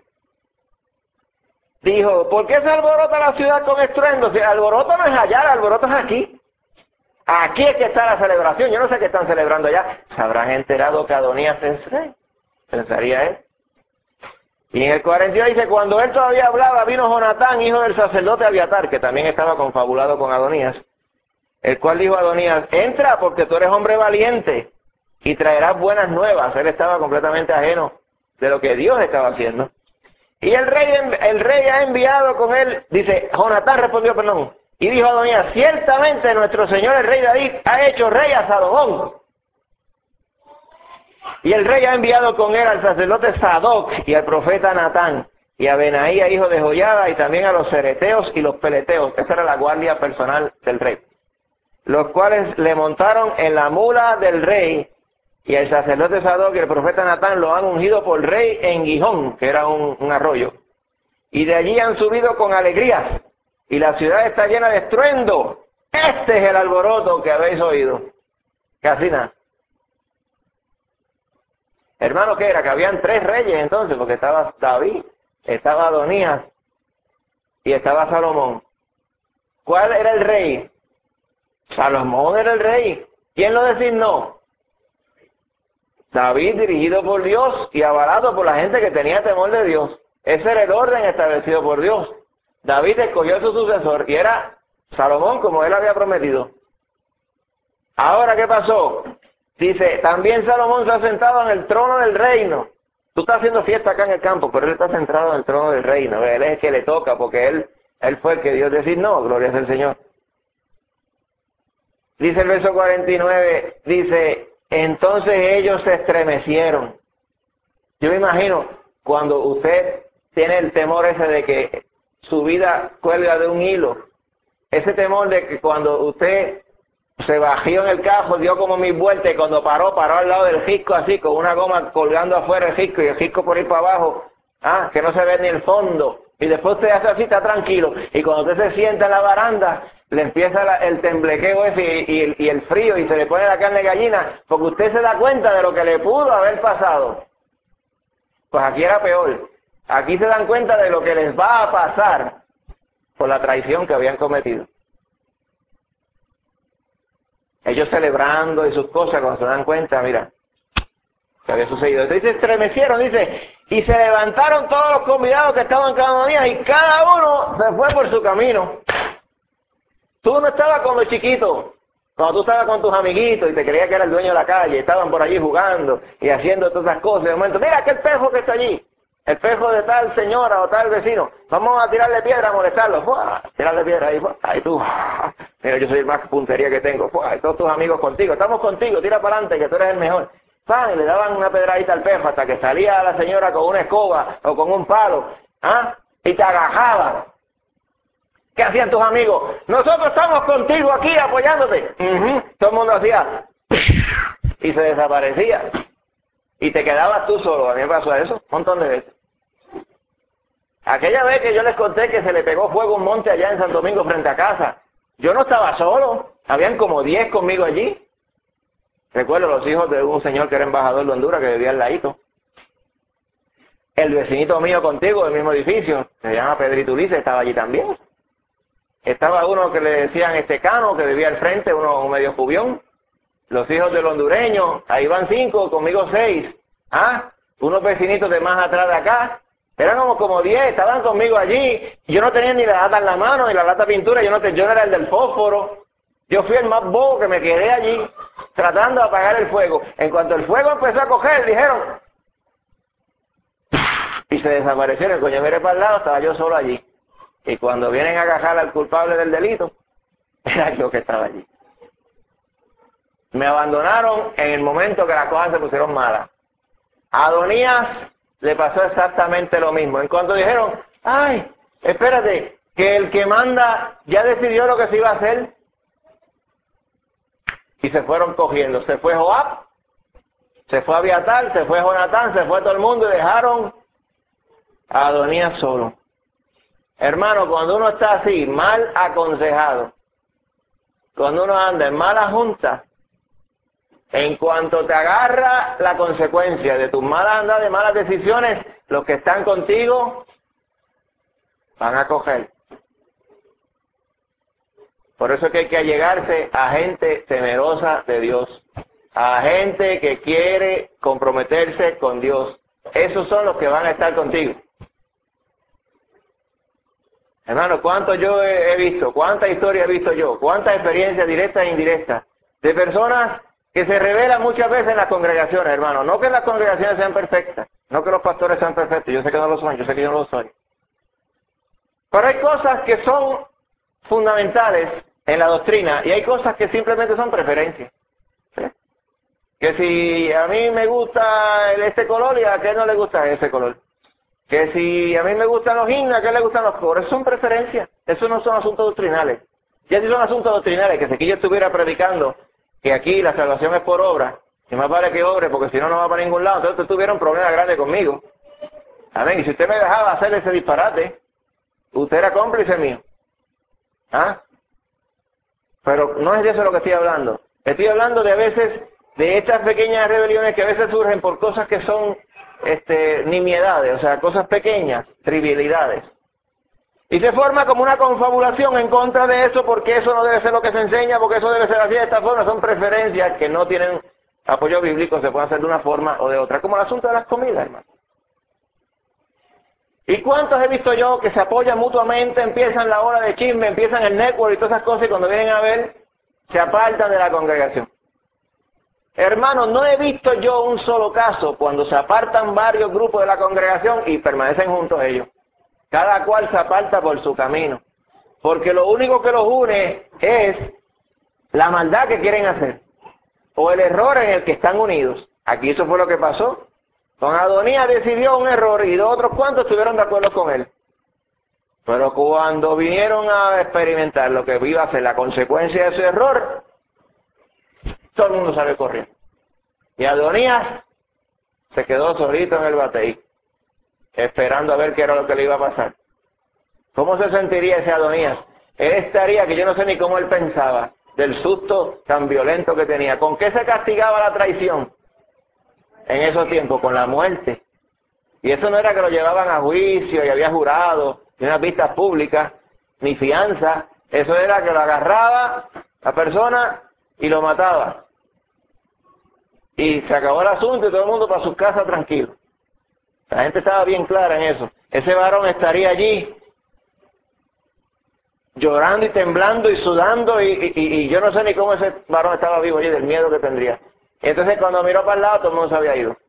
dijo, ¿por qué se alborota la ciudad con estruendo? Si el alboroto no es allá, el alboroto es aquí. Aquí es que está la celebración. Yo no sé qué están celebrando allá. ¿Se habrán enterado que Adonías es rey? Pensaría él. Y en el cuarenta y dos dice, cuando él todavía hablaba, vino Jonatán, hijo del sacerdote Abiatar, que también estaba confabulado con Adonías, el cual dijo a Adonías, entra porque tú eres hombre valiente y traerás buenas nuevas. Él estaba completamente ajeno de lo que Dios estaba haciendo. Y el rey, el rey ha enviado con él, dice, Jonatán respondió, perdón, y dijo a Adonías, ciertamente nuestro señor el rey David ha hecho rey a Salomón. Y el rey ha enviado con él al sacerdote Sadoc y al profeta Natán, y a Benaía, hijo de Joiada, y también a los cereteos y los peleteos. Esa era la guardia personal del rey. Los cuales le montaron en la mula del rey, y el sacerdote Sadoc y el profeta Natán lo han ungido por rey en Gijón, que era un, un arroyo. Y de allí han subido con alegrías, y la ciudad está llena de estruendo. Este es el alboroto que habéis oído. Casi nada. Hermano, ¿qué era? Que habían tres reyes entonces, porque estaba David, estaba Adonías y estaba Salomón. ¿Cuál era el rey? Salomón era el rey. ¿Quién lo designó? David, dirigido por Dios y avalado por la gente que tenía temor de Dios. Ese era el orden establecido por Dios. David escogió a su sucesor y era Salomón, como él había prometido. Ahora, ¿qué pasó? Dice, también Salomón se ha sentado en el trono del reino. Tú estás haciendo fiesta acá en el campo, pero él está sentado en el trono del reino. Él es el que le toca, porque él, él fue el que Dios designó. Gloria al Señor. Dice el verso cuarenta y nueve, dice, entonces ellos se estremecieron. Yo me imagino, cuando usted tiene el temor ese de que su vida cuelga de un hilo, ese temor de que cuando usted se bajó en el carro, dio como mil vueltas y cuando paró, paró al lado del risco así, con una goma colgando afuera el risco y el risco por ir para abajo, ah, que no se ve ni el fondo. Y después usted hace así, está tranquilo. Y cuando usted se sienta en la baranda, le empieza la, el temblequeo ese y, y, el, y el frío y se le pone la carne de gallina, porque usted se da cuenta de lo que le pudo haber pasado. Pues aquí era peor. Aquí se dan cuenta de lo que les va a pasar por la traición que habían cometido. Ellos celebrando y sus cosas, cuando se dan cuenta, mira, que había sucedido. Entonces se estremecieron, dice, y se levantaron todos los convidados que estaban en cada día y cada uno se fue por su camino. Tú no estabas con los chiquitos, cuando tú estabas con tus amiguitos y te creías que era el dueño de la calle, estaban por allí jugando y haciendo todas esas cosas. De momento, mira aquel pejo que está allí, el pejo de tal señora o tal vecino, vamos a tirarle piedra, a molestarlo. ¡Fua! Tirarle piedra ahí, ¡fua! Ahí tú, ¡ah! Mira, yo soy el más puntería que tengo, ¡fua! Y todos tus amigos contigo, estamos contigo, tira para adelante que tú eres el mejor. ¡Pam! Y le daban una pedradita al pejo hasta que salía la señora con una escoba o con un palo, ¿ah? Y te agajaba. ¿Qué hacían tus amigos? Nosotros estamos contigo aquí apoyándote. Uh-huh. Todo el mundo hacía y se desaparecía. Y te quedabas tú solo. A mí me pasó eso un montón de veces. Aquella vez que yo les conté que se le pegó fuego a un monte allá en Santo Domingo frente a casa, yo no estaba solo. Habían como diez conmigo allí. Recuerdo los hijos de un señor que era embajador de Honduras que vivía al ladito. El vecinito mío contigo del mismo edificio, se llama Pedrito Ulises, estaba allí también. Estaba uno que le decían este Cano, que vivía al frente, uno medio jubión. Los hijos del hondureño, ahí van cinco, conmigo seis. ¿Ah? Unos vecinitos de más atrás de acá. Eran como, como diez, estaban conmigo allí. Yo no tenía ni la lata en la mano, ni la lata de pintura, yo no, te, yo no era el del fósforo. Yo fui el más bobo que me quedé allí, tratando de apagar el fuego. En cuanto el fuego empezó a coger, dijeron, y se desaparecieron. Coño, miré para el lado, estaba yo solo allí. Y cuando vienen a agajar al culpable del delito, era yo que estaba allí. Me abandonaron en el momento que las cosas se pusieron malas. A Adonías le pasó exactamente lo mismo. En cuanto dijeron, ay, espérate, que el que manda ya decidió lo que se iba a hacer. Y se fueron cogiendo. Se fue Joab, se fue Abiatar, se fue Jonatán, se fue todo el mundo y dejaron a Adonías solo. Hermano, cuando uno está así, mal aconsejado, cuando uno anda en mala junta, en cuanto te agarra la consecuencia de tus malas andadas, de malas decisiones, los que están contigo van a coger. Por eso es que hay que allegarse a gente temerosa de Dios, a gente que quiere comprometerse con Dios. Esos son los que van a estar contigo. Hermano, ¿cuánto yo he, he visto? ¿Cuántas historias he visto yo? ¿Cuántas experiencias directas e indirectas? De personas que se revelan muchas veces en las congregaciones, hermano. No que las congregaciones sean perfectas, no que los pastores sean perfectos, yo sé que no lo son, yo sé que yo no lo soy. Pero hay cosas que son fundamentales en la doctrina y hay cosas que simplemente son preferencias. ¿Sí? Que si a mí me gusta este color y a aquel no le gusta ese color. Que si a mí me gustan los himnos, a qué le gustan los coros, son preferencias, eso no son asuntos doctrinales. Ya si son asuntos doctrinales, que si aquí yo estuviera predicando que aquí la salvación es por obra, y más vale que obre, porque si no, no va para ningún lado, entonces usted tuviera un problema grande conmigo. Amén, y si usted me dejaba hacer ese disparate, usted era cómplice mío. ¿Ah? Pero no es de eso lo que estoy hablando. Estoy hablando de a veces, de estas pequeñas rebeliones que a veces surgen por cosas que son Este, nimiedades, o sea, cosas pequeñas, trivialidades. Y se forma como una confabulación en contra de eso, porque eso no debe ser lo que se enseña, porque eso debe ser así de esta forma, son preferencias que no tienen apoyo bíblico, se pueden hacer de una forma o de otra, como el asunto de las comidas, hermano. ¿Y cuántos he visto yo que se apoyan mutuamente, empiezan la hora de chisme, empiezan el network y todas esas cosas, y cuando vienen a ver, se apartan de la congregación? Hermano, no he visto yo un solo caso cuando se apartan varios grupos de la congregación y permanecen juntos ellos. Cada cual se aparta por su camino. Porque lo único que los une es la maldad que quieren hacer. O el error en el que están unidos. Aquí eso fue lo que pasó. Don Adonías decidió un error y los otros cuantos estuvieron de acuerdo con él. Pero cuando vinieron a experimentar lo que iba a ser la consecuencia de ese error, todo el mundo salió corriendo. Y Adonías se quedó solito en el batey, esperando a ver qué era lo que le iba a pasar. ¿Cómo se sentiría ese Adonías? Él estaría, que yo no sé ni cómo él pensaba, del susto tan violento que tenía. ¿Con qué se castigaba la traición en esos tiempos? Con la muerte. Y eso no era que lo llevaban a juicio y había jurado, ni unas vistas públicas, ni fianza. Eso era que lo agarraba la persona y lo mataba. Y se acabó el asunto y todo el mundo para sus casas tranquilo. La gente estaba bien clara en eso. Ese varón estaría allí llorando y temblando y sudando y, y, y yo no sé ni cómo ese varón estaba vivo allí del miedo que tendría. Y entonces cuando miró para el lado todo el mundo se había ido.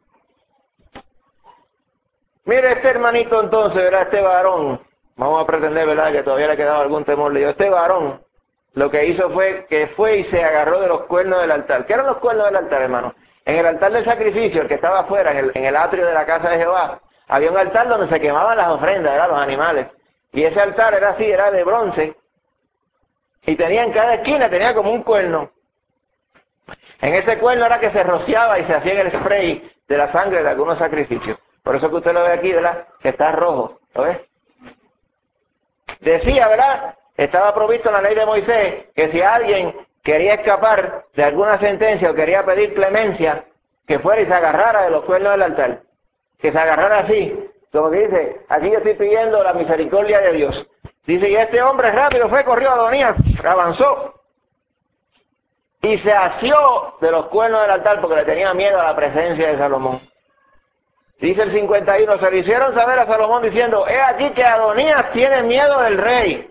Mire este hermanito entonces, ¿verdad? Este varón, vamos a pretender, ¿verdad?, que todavía le quedaba algún temor. Le digo, este varón lo que hizo fue que fue y se agarró de los cuernos del altar. ¿Qué eran los cuernos del altar, hermano? En el altar del sacrificio, el que estaba afuera, en el, en el atrio de la casa de Jehová, había un altar donde se quemaban las ofrendas, ¿verdad?, los animales. Y ese altar era así, era de bronce. Y tenía en cada esquina, tenía como un cuerno. En ese cuerno era que se rociaba y se hacía el spray de la sangre de algunos sacrificios. Por eso que usted lo ve aquí, ¿verdad?, que está rojo, ¿lo ve? Decía, ¿verdad?, estaba provisto en la ley de Moisés que si alguien quería escapar de alguna sentencia o quería pedir clemencia, que fuera y se agarrara de los cuernos del altar. Que se agarrara así, como que dice, aquí yo estoy pidiendo la misericordia de Dios. Dice, y este hombre rápido fue, corrió a Adonías, avanzó y se asió de los cuernos del altar porque le tenía miedo a la presencia de Salomón. Dice el cincuenta y uno, se le hicieron saber a Salomón diciendo, he aquí que Adonías tiene miedo del rey.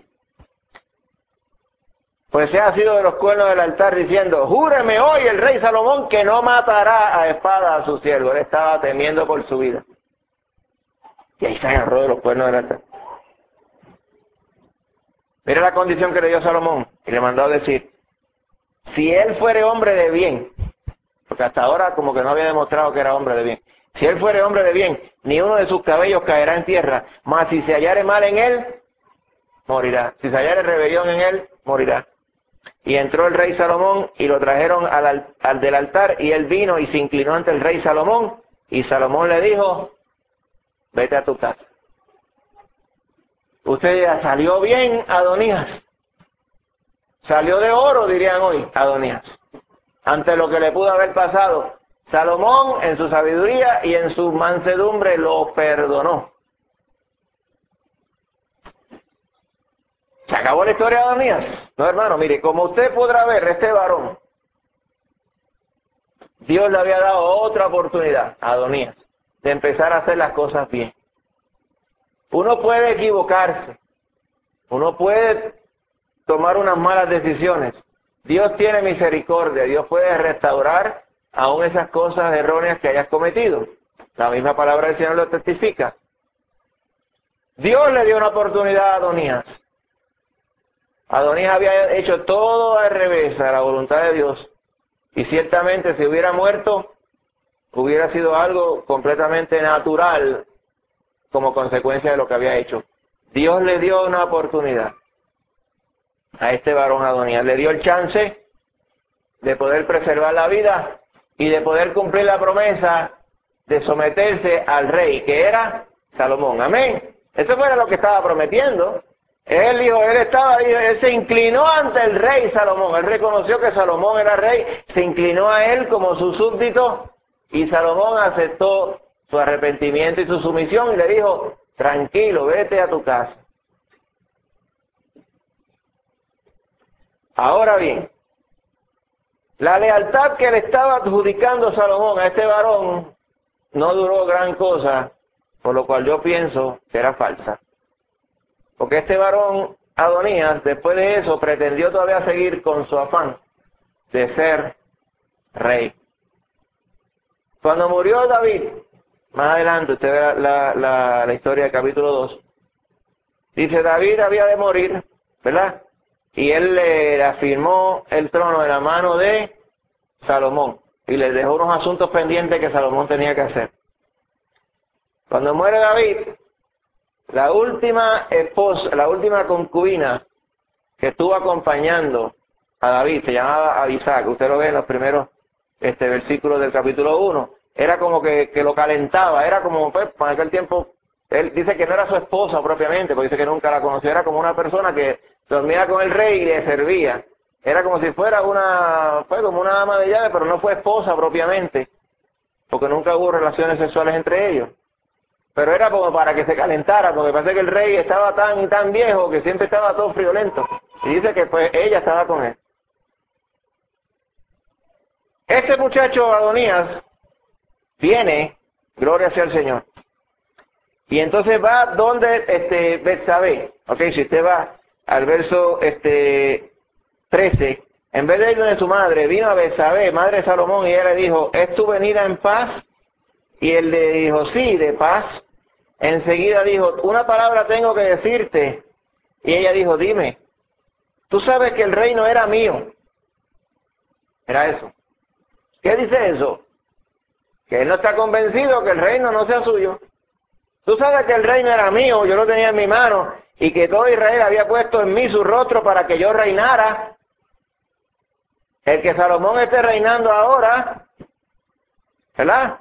Pues se ha asido de los cuernos del altar diciendo, júreme hoy el rey Salomón que no matará a espada a su siervo. Él estaba temiendo por su vida. Y ahí se agarró de los cuernos del altar. Mira la condición que le dio Salomón. Y le mandó a decir, si él fuere hombre de bien, porque hasta ahora como que no había demostrado que era hombre de bien. Si él fuere hombre de bien, ni uno de sus cabellos caerá en tierra, mas si se hallare mal en él, morirá. Si se hallare rebelión en él, morirá. Y entró el rey Salomón y lo trajeron al, al del altar y él vino y se inclinó ante el rey Salomón y Salomón le dijo, vete a tu casa. Usted ya salió bien, Adonías. Salió de oro, dirían hoy, Adonías. Ante lo que le pudo haber pasado, Salomón en su sabiduría y en su mansedumbre lo perdonó. ¿Se acabó la historia de Adonías? No, hermano, mire, como usted podrá ver, este varón, Dios le había dado otra oportunidad a Adonías de empezar a hacer las cosas bien. Uno puede equivocarse, uno puede tomar unas malas decisiones. Dios tiene misericordia, Dios puede restaurar aún esas cosas erróneas que hayas cometido. La misma palabra del Señor lo testifica. Dios le dio una oportunidad a Adonías. Adonías había hecho todo al revés a la voluntad de Dios. Y ciertamente si hubiera muerto, hubiera sido algo completamente natural como consecuencia de lo que había hecho. Dios le dio una oportunidad a este varón Adonías. Le dio el chance de poder preservar la vida y de poder cumplir la promesa de someterse al rey, que era Salomón. Amén. Eso fue lo que estaba prometiendo. Él dijo, él estaba ahí, él se inclinó ante el rey Salomón. Él reconoció que Salomón era rey, se inclinó a él como su súbdito y Salomón aceptó su arrepentimiento y su sumisión y le dijo, tranquilo, vete a tu casa. Ahora bien, la lealtad que le estaba adjudicando Salomón a este varón no duró gran cosa, por lo cual yo pienso que era falsa. Porque este varón, Adonías, después de eso, pretendió todavía seguir con su afán de ser rey. Cuando murió David, más adelante, usted ve la, la, la, la historia del capítulo dos, dice, David había de morir, ¿verdad? Y él le afirmó el trono de la mano de Salomón y le dejó unos asuntos pendientes que Salomón tenía que hacer. Cuando muere David, la última esposa, la última concubina que estuvo acompañando a David, se llamaba Abisag, que usted lo ve en los primeros este, versículos del capítulo uno, era como que, que lo calentaba, era como, pues, para aquel tiempo, él dice que no era su esposa propiamente, porque dice que nunca la conoció, era como una persona que dormía con el rey y le servía. Era como si fuera una, fue como una ama de llave, pero no fue esposa propiamente, porque nunca hubo relaciones sexuales entre ellos. Pero era como para que se calentara, porque parece que el rey estaba tan tan viejo que siempre estaba todo friolento. Y dice que pues ella estaba con él. Este muchacho Adonías viene, gloria sea el Señor, y entonces va donde este Betsabé. Ok, si usted va al verso este trece, en vez de ir donde su madre, vino a Betsabé, madre de Salomón, y ella le dijo, ¿es tu venida en paz? Y él le dijo, sí, de paz. Enseguida dijo, una palabra tengo que decirte. Y ella dijo, dime, tú sabes que el reino era mío. Era eso. ¿Qué dice eso? Que él no está convencido que el reino no sea suyo. Tú sabes que el reino era mío, yo lo tenía en mi mano, y que todo Israel había puesto en mí su rostro para que yo reinara. El que Salomón esté reinando ahora, ¿verdad?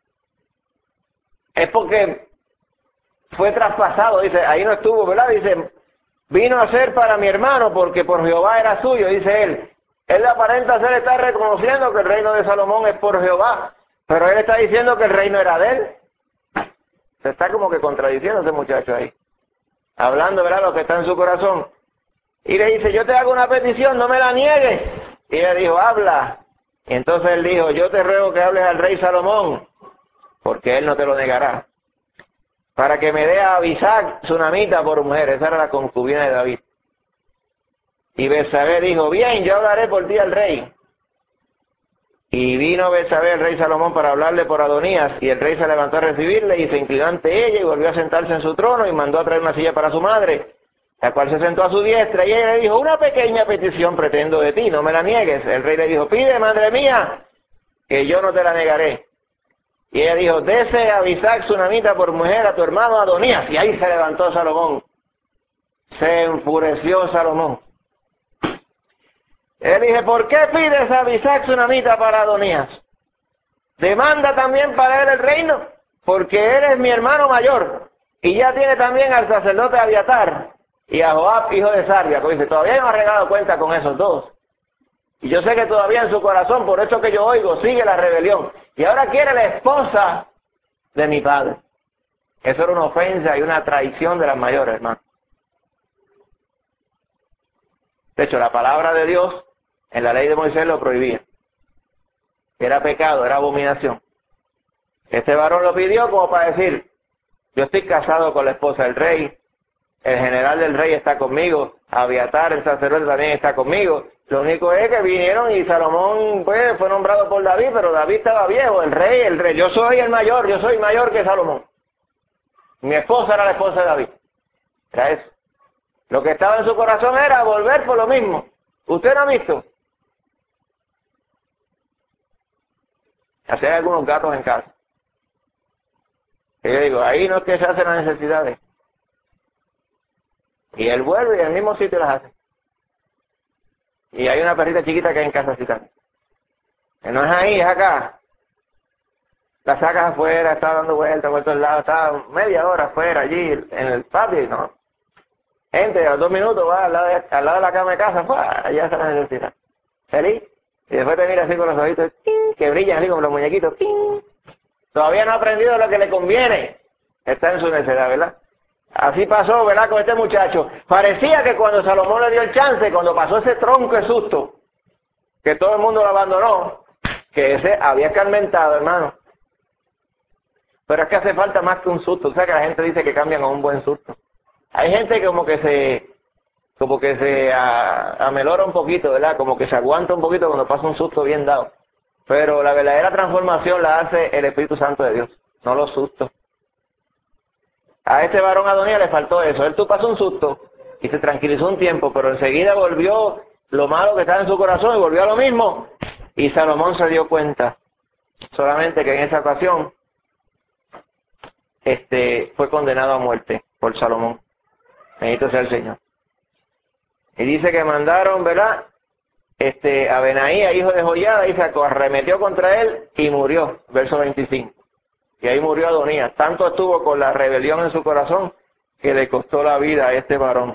Es porque fue traspasado, dice, ahí no estuvo, ¿verdad? Dice, vino a ser para mi hermano porque por Jehová era suyo, dice él. Él aparenta ser, está reconociendo que el reino de Salomón es por Jehová, pero él está diciendo que el reino era de él. Se está como que contradiciendo ese muchacho ahí, hablando, ¿verdad?, lo que está en su corazón. Y le dice, yo te hago una petición, no me la niegues. Y ella dijo, habla. Y entonces él dijo, yo te ruego que hables al rey Salomón, porque él no te lo negará, para que me dé a Abisac, sunamita, por mujer. Esa era la concubina de David. Y Betsabé dijo, bien, yo hablaré por ti al rey. Y vino Betsabé, el rey Salomón, para hablarle por Adonías, y el rey se levantó a recibirle, y se inclinó ante ella, y volvió a sentarse en su trono, y mandó a traer una silla para su madre, la cual se sentó a su diestra, y ella le dijo, una pequeña petición pretendo de ti, no me la niegues. El rey le dijo, pide, madre mía, que yo no te la negaré. Y ella dijo, dese a Abisac, sunamita, por mujer a tu hermano Adonías. Y ahí se levantó Salomón. Se enfureció Salomón. Él dije, ¿por qué pides a Abisac, sunamita, para Adonías? Demanda también para él el reino, porque él es mi hermano mayor. Y ya tiene también al sacerdote Abiatar y a Joab, hijo de Sarvia. Dice, todavía no ha arreglado cuenta con esos dos. Y yo sé que todavía en su corazón, por eso que yo oigo, sigue la rebelión. Y ahora quiere la esposa de mi padre. Eso era una ofensa y una traición de las mayores, hermano. De hecho, la palabra de Dios en la ley de Moisés lo prohibía. Era pecado, era abominación. Este varón lo pidió como para decir, yo estoy casado con la esposa del rey, el general del rey está conmigo, Abiatar, el sacerdote, también está conmigo. Lo único es que vinieron y Salomón pues, fue nombrado por David, pero David estaba viejo, el rey, el rey. Yo soy el mayor, yo soy mayor que Salomón. Mi esposa era la esposa de David. Era eso. Lo que estaba en su corazón era volver por lo mismo. ¿Usted no ha visto? Hacer algunos gatos en casa. Y yo digo, ahí no es que se hacen las necesidades. Y él vuelve y en el mismo sitio las hace. Y hay una perrita chiquita que hay en casa así también. Que no es ahí, es acá. La sacas afuera, está dando vueltas por todos lados, está media hora afuera allí en el patio y no. Gente, a los dos minutos va al lado de, al lado de la cama de casa, ¡fua! Allá se la necesita. Feliz. Y después te mira así con los ojitos, ¡ting! Que brillan así como los muñequitos. ¡Ting! Todavía no ha aprendido lo que le conviene. Está en su necedad, ¿verdad? Así pasó, ¿verdad?, con este muchacho. Parecía que cuando Salomón le dio el chance, cuando pasó ese tronco de susto, que todo el mundo lo abandonó, que ese había escarmentado, hermano. Pero es que hace falta más que un susto. O sea que la gente dice que cambian a un buen susto. Hay gente que como que se, como que se a, amelora un poquito, ¿verdad? Como que se aguanta un poquito cuando pasa un susto bien dado. Pero la verdadera transformación la hace el Espíritu Santo de Dios, no los sustos. A este varón Adonías le faltó eso. Él tú pasó un susto y se tranquilizó un tiempo, pero enseguida volvió lo malo que estaba en su corazón y volvió a lo mismo. Y Salomón se dio cuenta. Solamente que en esa ocasión este, fue condenado a muerte por Salomón. Bendito sea el Señor. Y dice que mandaron, ¿verdad?, este, a Benaía, hijo de Joiada, y se arremetió contra él y murió. Verso veinticinco. Y ahí murió Adonías. Tanto estuvo con la rebelión en su corazón que le costó la vida a este varón.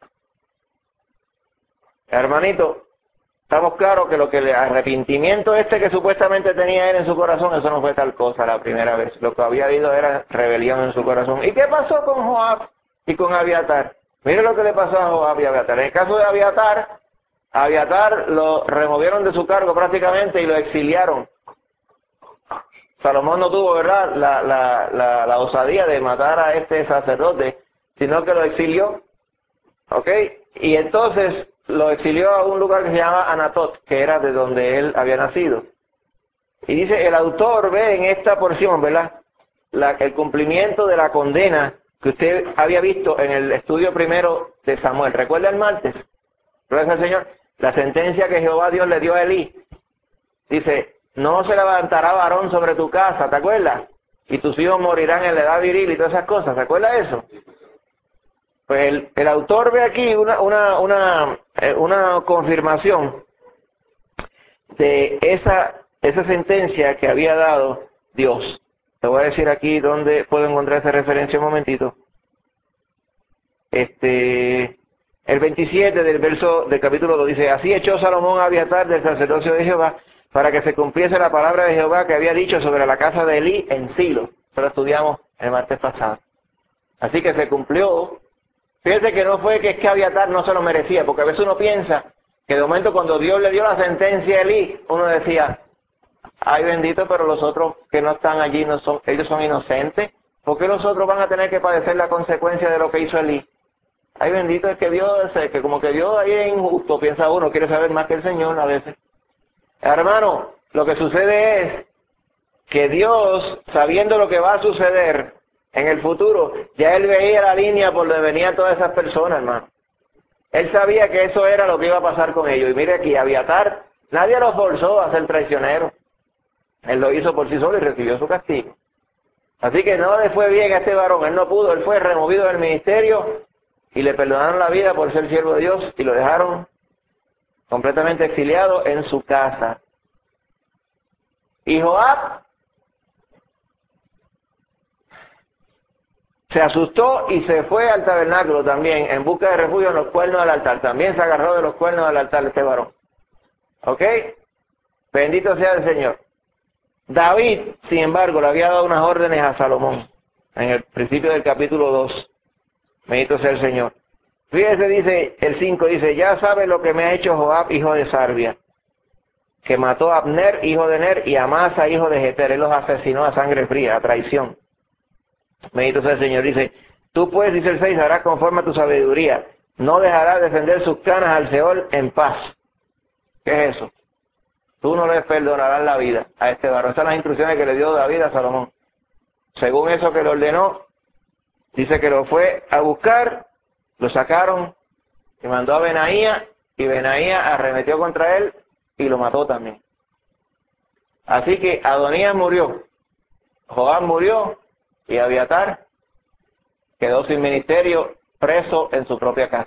Hermanito, estamos claros que lo que el arrepentimiento este que supuestamente tenía él en su corazón, eso no fue tal cosa la primera vez. Lo que había habido era rebelión en su corazón. ¿Y qué pasó con Joab y con Abiatar? Mire lo que le pasó a Joab y Abiatar. En el caso de Abiatar, A Abiatar lo removieron de su cargo prácticamente y lo exiliaron. Salomón no tuvo, ¿verdad?, la, la, la, la osadía de matar a este sacerdote, sino que lo exilió. ¿Ok? Y entonces lo exilió a un lugar que se llama Anatot, que era de donde él había nacido. Y dice, el autor ve en esta porción, ¿verdad?, la, el cumplimiento de la condena que usted había visto en el estudio primero de Samuel. ¿Recuerda el martes? Gracias al Señor. La sentencia que Jehová Dios le dio a Elí. Dice, no se levantará varón sobre tu casa, ¿te acuerdas? Y tus hijos morirán en la edad viril y todas esas cosas. ¿Se acuerda de eso? Pues el, el autor ve aquí una, una, una, eh, una confirmación de esa, esa sentencia que había dado Dios. Te voy a decir aquí dónde puedo encontrar esa referencia un momentito. Este, el veintisiete del verso del capítulo dos dice, así echó Salomón a Abiatar del sacerdocio de Jehová para que se cumpliese la palabra de Jehová que había dicho sobre la casa de Elí en Silo. Eso lo estudiamos el martes pasado. Así que se cumplió. Fíjate que no fue que es que Abiatar no se lo merecía, porque a veces uno piensa que de momento cuando Dios le dio la sentencia a Elí, uno decía, ay bendito, pero los otros que no están allí, no son, ellos son inocentes. ¿Por qué los otros van a tener que padecer la consecuencia de lo que hizo Elí? Ay bendito, es que Dios, que como que Dios ahí es injusto, piensa uno, quiere saber más que el Señor a veces. Hermano, lo que sucede es que Dios, sabiendo lo que va a suceder en el futuro, ya Él veía la línea por donde venían todas esas personas, hermano. Él sabía que eso era lo que iba a pasar con ellos. Y mire aquí, Abiatar, nadie lo forzó a ser traicionero. Él lo hizo por sí solo y recibió su castigo. Así que no le fue bien a este varón, él no pudo, él fue removido del ministerio y le perdonaron la vida por ser siervo de Dios y lo dejaron completamente exiliado en su casa. Y Joab se asustó y se fue al tabernáculo también en busca de refugio en los cuernos del altar. También se agarró de los cuernos del altar este varón. ¿Ok? Bendito sea el Señor. David, sin embargo, le había dado unas órdenes a Salomón en el principio del capítulo dos. Bendito sea el Señor. Fíjese, dice el cinco, dice, ya sabe lo que me ha hecho Joab, hijo de Sarvia, que mató a Abner, hijo de Ner, y a Amasa, hijo de Jeter. Él los asesinó a sangre fría, a traición. Bendito sea el Señor. Dice, tú pues, dice el seis, harás conforme a tu sabiduría. No dejarás defender sus canas al Seol en paz. ¿Qué es eso? Tú no le perdonarás la vida a este varón. Estas son las instrucciones que le dio David a Salomón. Según eso que le ordenó, dice que lo fue a buscar, lo sacaron y mandó a Benaía, y Benaía arremetió contra él y lo mató también. Así que Adonías murió, Joab murió y Abiatar quedó sin ministerio, preso en su propia casa.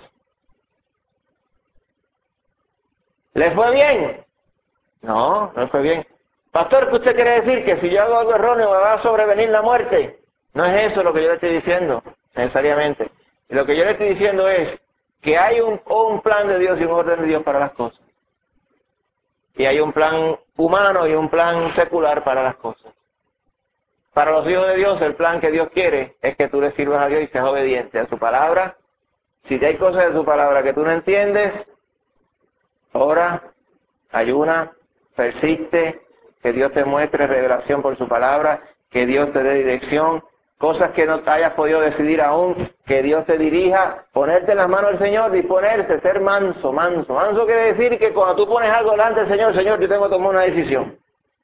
¿Le fue bien? No, no le fue bien. Pastor, ¿qué usted quiere decir? Que si yo hago algo erróneo me va a sobrevenir la muerte. No es eso lo que yo le estoy diciendo, necesariamente. Lo que yo le estoy diciendo es que hay un, un plan de Dios y un orden de Dios para las cosas. Y hay un plan humano y un plan secular para las cosas. Para los hijos de Dios, el plan que Dios quiere es que tú le sirvas a Dios y seas obediente a su palabra. Si hay cosas de su palabra que tú no entiendes, ora, ayuna, persiste, que Dios te muestre revelación por su palabra, que Dios te dé dirección, cosas que no hayas podido decidir aún, que Dios te dirija, ponerte en las manos del Señor, disponerse, ser manso, manso. Manso quiere decir que cuando tú pones algo delante del Señor, Señor, yo tengo que tomar una decisión.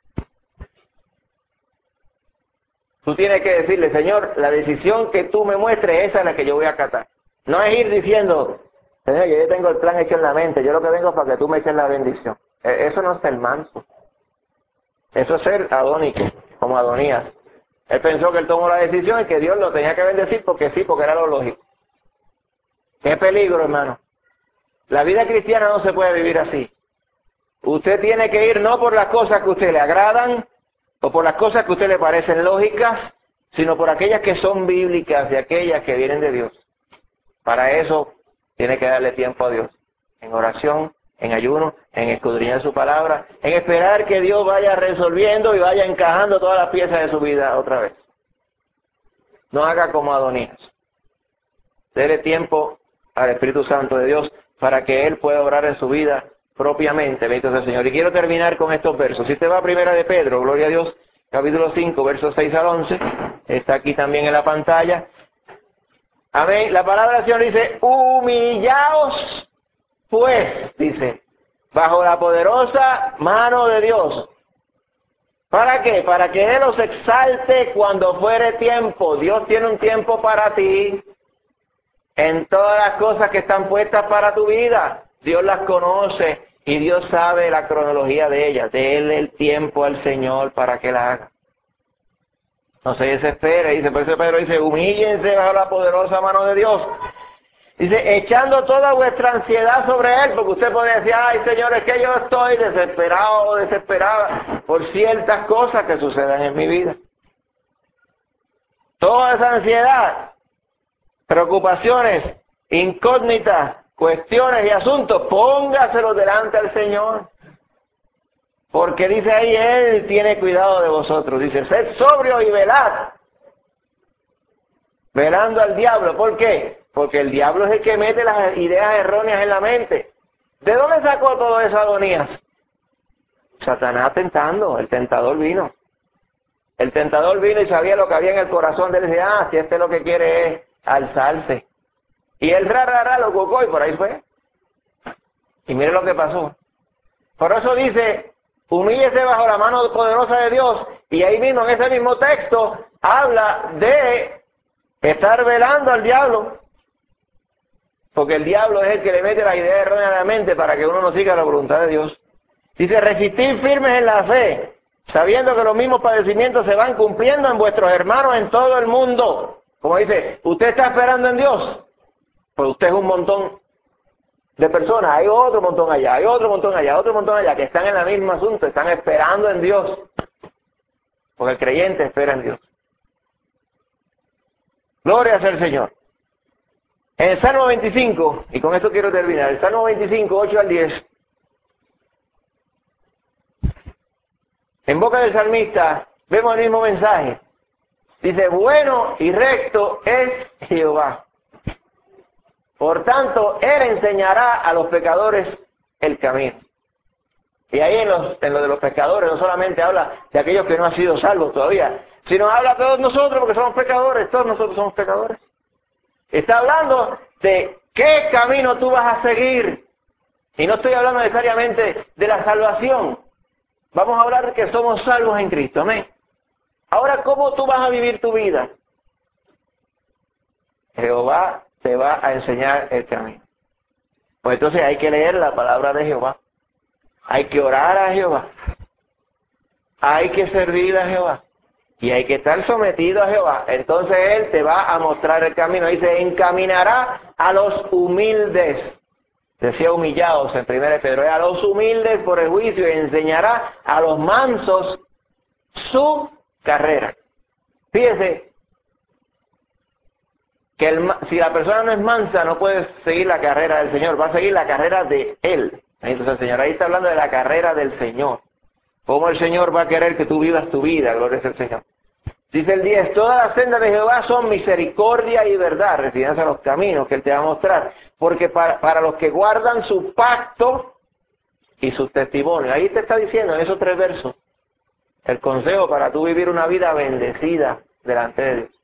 Tú tienes que decirle, Señor, la decisión que tú me muestres, esa es la que yo voy a acatar. No es ir diciendo, Señor, yo tengo el plan hecho en la mente, yo lo que vengo es para que tú me eches la bendición. Eso no es ser manso. Eso es ser adónico, como Adonías. Él pensó que él tomó la decisión y que Dios lo tenía que bendecir porque sí, porque era lo lógico. ¡Qué peligro, hermano! La vida cristiana no se puede vivir así. Usted tiene que ir no por las cosas que a usted le agradan o por las cosas que a usted le parecen lógicas, sino por aquellas que son bíblicas y aquellas que vienen de Dios. Para eso tiene que darle tiempo a Dios, en oración, en ayuno, en escudriñar su palabra, en esperar que Dios vaya resolviendo y vaya encajando todas las piezas de su vida otra vez. No haga como Adonías. Dele tiempo al Espíritu Santo de Dios para que Él pueda obrar en su vida propiamente, bendito sea el Señor. Y quiero terminar con estos versos. Si usted va a Primera de Pedro, gloria a Dios, capítulo cinco, versos seis al once, está aquí también en la pantalla. Amén. La palabra del Señor dice, humillaos pues, dice, bajo la poderosa mano de Dios. ¿Para qué? Para que Él os exalte cuando fuere tiempo. Dios tiene un tiempo para ti en todas las cosas que están puestas para tu vida. Dios las conoce y Dios sabe la cronología de ellas. Dele el tiempo al Señor para que la haga. No se desespere, dice, por eso Pedro dice, humíllense bajo la poderosa mano de Dios. Dice, echando toda vuestra ansiedad sobre Él, porque usted puede decir, ay Señor, es que yo estoy desesperado o desesperada por ciertas cosas que suceden en mi vida. Toda esa ansiedad, preocupaciones, incógnitas, cuestiones y asuntos, póngaselos delante al Señor. Porque dice ahí, Él tiene cuidado de vosotros. Dice, sed sobrio y velad. Velando al diablo. ¿Por qué? Porque el diablo es el que mete las ideas erróneas en la mente. ¿De dónde sacó todo eso Adonías? Satanás tentando, el tentador vino. El tentador vino y sabía lo que había en el corazón de él. Dice, ah, si este lo que quiere es alzarse. Y él ra, ra, ra, lo cucó y por ahí fue. Y mire lo que pasó. Por eso dice, humíllese bajo la mano poderosa de Dios. Y ahí mismo, en ese mismo texto, habla de estar velando al diablo. Porque el diablo es el que le mete la idea errónea a la mente para que uno no siga la voluntad de Dios. Dice, resistir firmes en la fe, sabiendo que los mismos padecimientos se van cumpliendo en vuestros hermanos en todo el mundo. Como dice, ¿usted está esperando en Dios? Pues usted es un montón de personas, hay otro montón allá, hay otro montón allá, otro montón allá, que están en el mismo asunto, están esperando en Dios. Porque el creyente espera en Dios. Gloria sea el Señor. En el Salmo veinticinco, y con esto quiero terminar, el Salmo veinticinco, ocho al diez, en boca del salmista vemos el mismo mensaje. Dice, bueno y recto es Jehová. Por tanto, Él enseñará a los pecadores el camino. Y ahí en, los, en lo de los pecadores no solamente habla de aquellos que no han sido salvos todavía, sino habla de todos nosotros porque somos pecadores, todos nosotros somos pecadores. Está hablando de qué camino tú vas a seguir. Y no estoy hablando necesariamente de la salvación. Vamos a hablar de que somos salvos en Cristo. Amén. Ahora, ¿cómo tú vas a vivir tu vida? Jehová te va a enseñar el camino. Pues entonces hay que leer la palabra de Jehová. Hay que orar a Jehová. Hay que servir a Jehová. Y hay que estar sometido a Jehová. Entonces Él te va a mostrar el camino. Dice, encaminará a los humildes. Decía humillados en primera de Pedro. A los humildes por el juicio y enseñará a los mansos su carrera. Fíjese que el, si la persona no es mansa no puede seguir la carrera del Señor. Va a seguir la carrera de Él. Entonces el Señor ahí está hablando de la carrera del Señor. ¿Cómo el Señor va a querer que tú vivas tu vida? Gloria al Señor. Dice el diez, todas las sendas de Jehová son misericordia y verdad, refiriéndose a los caminos que Él te va a mostrar, porque para, para los que guardan su pacto y sus testimonios, ahí te está diciendo en esos tres versos, el consejo para tú vivir una vida bendecida delante de Dios.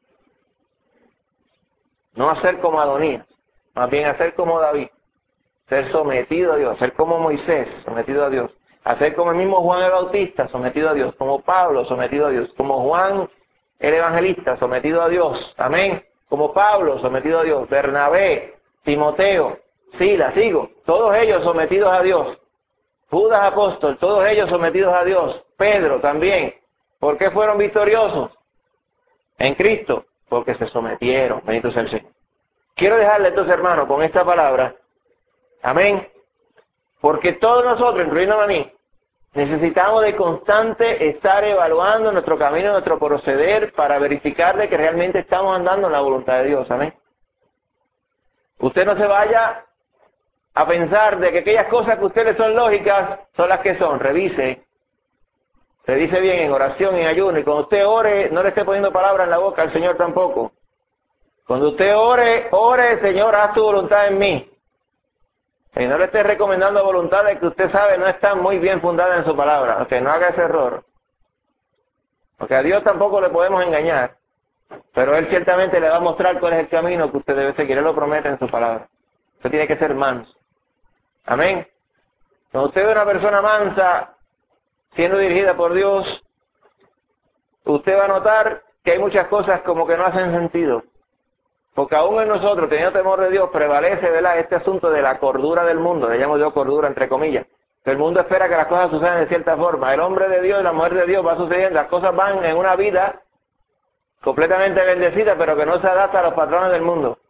No hacer como Adonías, más bien hacer como David, ser sometido a Dios, ser como Moisés, sometido a Dios, hacer como el mismo Juan el Bautista, sometido a Dios, como Pablo, sometido a Dios, como Juan el evangelista, sometido a Dios, amén, como Pablo, sometido a Dios, Bernabé, Timoteo, Silas, sigo, todos ellos sometidos a Dios, Judas apóstol, todos ellos sometidos a Dios, Pedro también. ¿Por qué fueron victoriosos? En Cristo, porque se sometieron, bendito sea el Señor. Quiero dejarle entonces, hermano, con esta palabra, amén, porque todos nosotros, incluyéndome a mí, necesitamos de constante estar evaluando nuestro camino, nuestro proceder, para verificar de que realmente estamos andando en la voluntad de Dios, amén. Usted no se vaya a pensar de que aquellas cosas que a usted le son lógicas son las que son. Revise, revise bien en oración y en ayuno, y cuando usted ore, no le esté poniendo palabras en la boca al Señor tampoco. Cuando usted ore, ore, Señor, haz tu voluntad en mí. Y no le esté recomendando voluntades que usted sabe no están muy bien fundadas en su palabra. Que no haga ese error. Porque a Dios tampoco le podemos engañar. Pero Él ciertamente le va a mostrar cuál es el camino que usted debe seguir. Él lo promete en su palabra. Usted tiene que ser manso. Amén. Cuando usted ve una persona mansa siendo dirigida por Dios, usted va a notar que hay muchas cosas como que no hacen sentido. Porque aún en nosotros, teniendo temor de Dios, prevalece, ¿verdad?, este asunto de la cordura del mundo. Le llamo yo cordura entre comillas. Que el mundo espera que las cosas sucedan de cierta forma. El hombre de Dios y la mujer de Dios va sucediendo. Las cosas van en una vida completamente bendecida, pero que no se adapta a los patrones del mundo.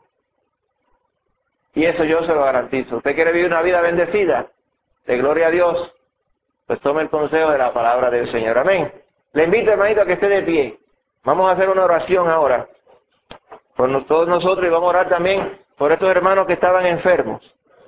Y eso yo se lo garantizo. ¿Usted quiere vivir una vida bendecida? De gloria a Dios. Pues tome el consejo de la palabra del Señor. Amén. Le invito, hermanito, a que esté de pie. Vamos a hacer una oración ahora por todos nosotros y vamos a orar también por estos hermanos que estaban enfermos.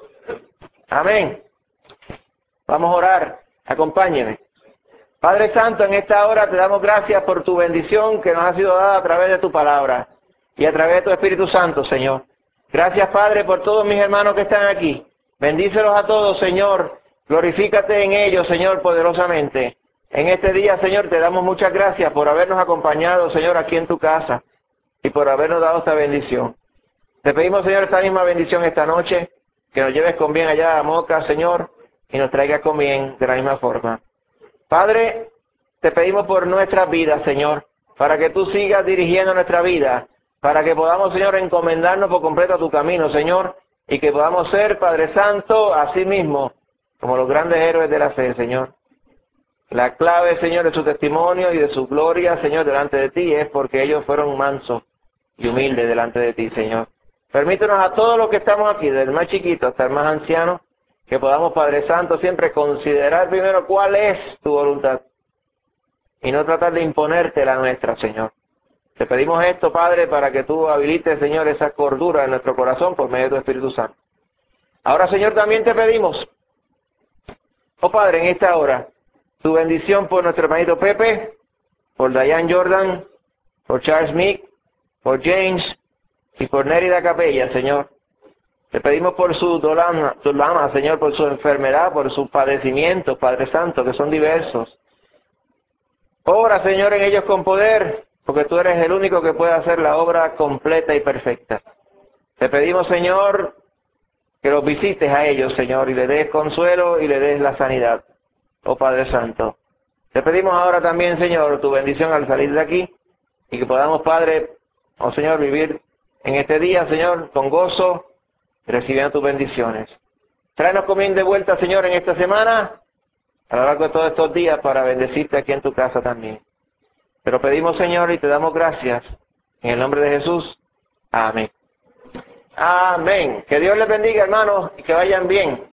Amén. Vamos a orar. Acompáñeme. Padre Santo, en esta hora te damos gracias por tu bendición que nos ha sido dada a través de tu palabra y a través de tu Espíritu Santo, Señor. Gracias, Padre, por todos mis hermanos que están aquí. Bendícelos a todos, Señor. Glorifícate en ellos, Señor, poderosamente. En este día, Señor, te damos muchas gracias por habernos acompañado, Señor, aquí en tu casa y por habernos dado esta bendición. Te pedimos, Señor, esta misma bendición esta noche, que nos lleves con bien allá a Moca, Señor, y nos traigas con bien de la misma forma. Padre, te pedimos por nuestras vidas, Señor, para que tú sigas dirigiendo nuestra vida, para que podamos, Señor, encomendarnos por completo a tu camino, Señor, y que podamos ser, Padre Santo, así mismo, como los grandes héroes de la fe, Señor. La clave, Señor, de su testimonio y de su gloria, Señor, delante de ti, es porque ellos fueron mansos y humildes delante de ti, Señor. Permítenos a todos los que estamos aquí, desde el más chiquito hasta el más anciano, que podamos, Padre Santo, siempre considerar primero cuál es tu voluntad y no tratar de imponerte la nuestra, Señor. Te pedimos esto, Padre, para que tú habilites, Señor, esa cordura en nuestro corazón por medio de tu Espíritu Santo. Ahora, Señor, también te pedimos, oh Padre, en esta hora, tu bendición por nuestro hermanito Pepe, por Diane Jordan, por Charles Meek, por James y por Nérida Capella, Señor. Te pedimos por su dolama, dolama, Señor, por su enfermedad, por sus padecimientos, Padre Santo, que son diversos. Obra, Señor, en ellos con poder, porque tú eres el único que puede hacer la obra completa y perfecta. Te pedimos, Señor, que los visites a ellos, Señor, y le des consuelo y le des la sanidad, oh Padre Santo. Te pedimos ahora también, Señor, tu bendición al salir de aquí, y que podamos, Padre, oh Señor, vivir en este día, Señor, con gozo, recibiendo tus bendiciones. Tráenos conmigo de vuelta, Señor, en esta semana, a lo largo de todos estos días, para bendecirte aquí en tu casa también. Te lo pedimos, Señor, y te damos gracias. En el nombre de Jesús. Amén. Amén. Que Dios les bendiga, hermanos, y que vayan bien.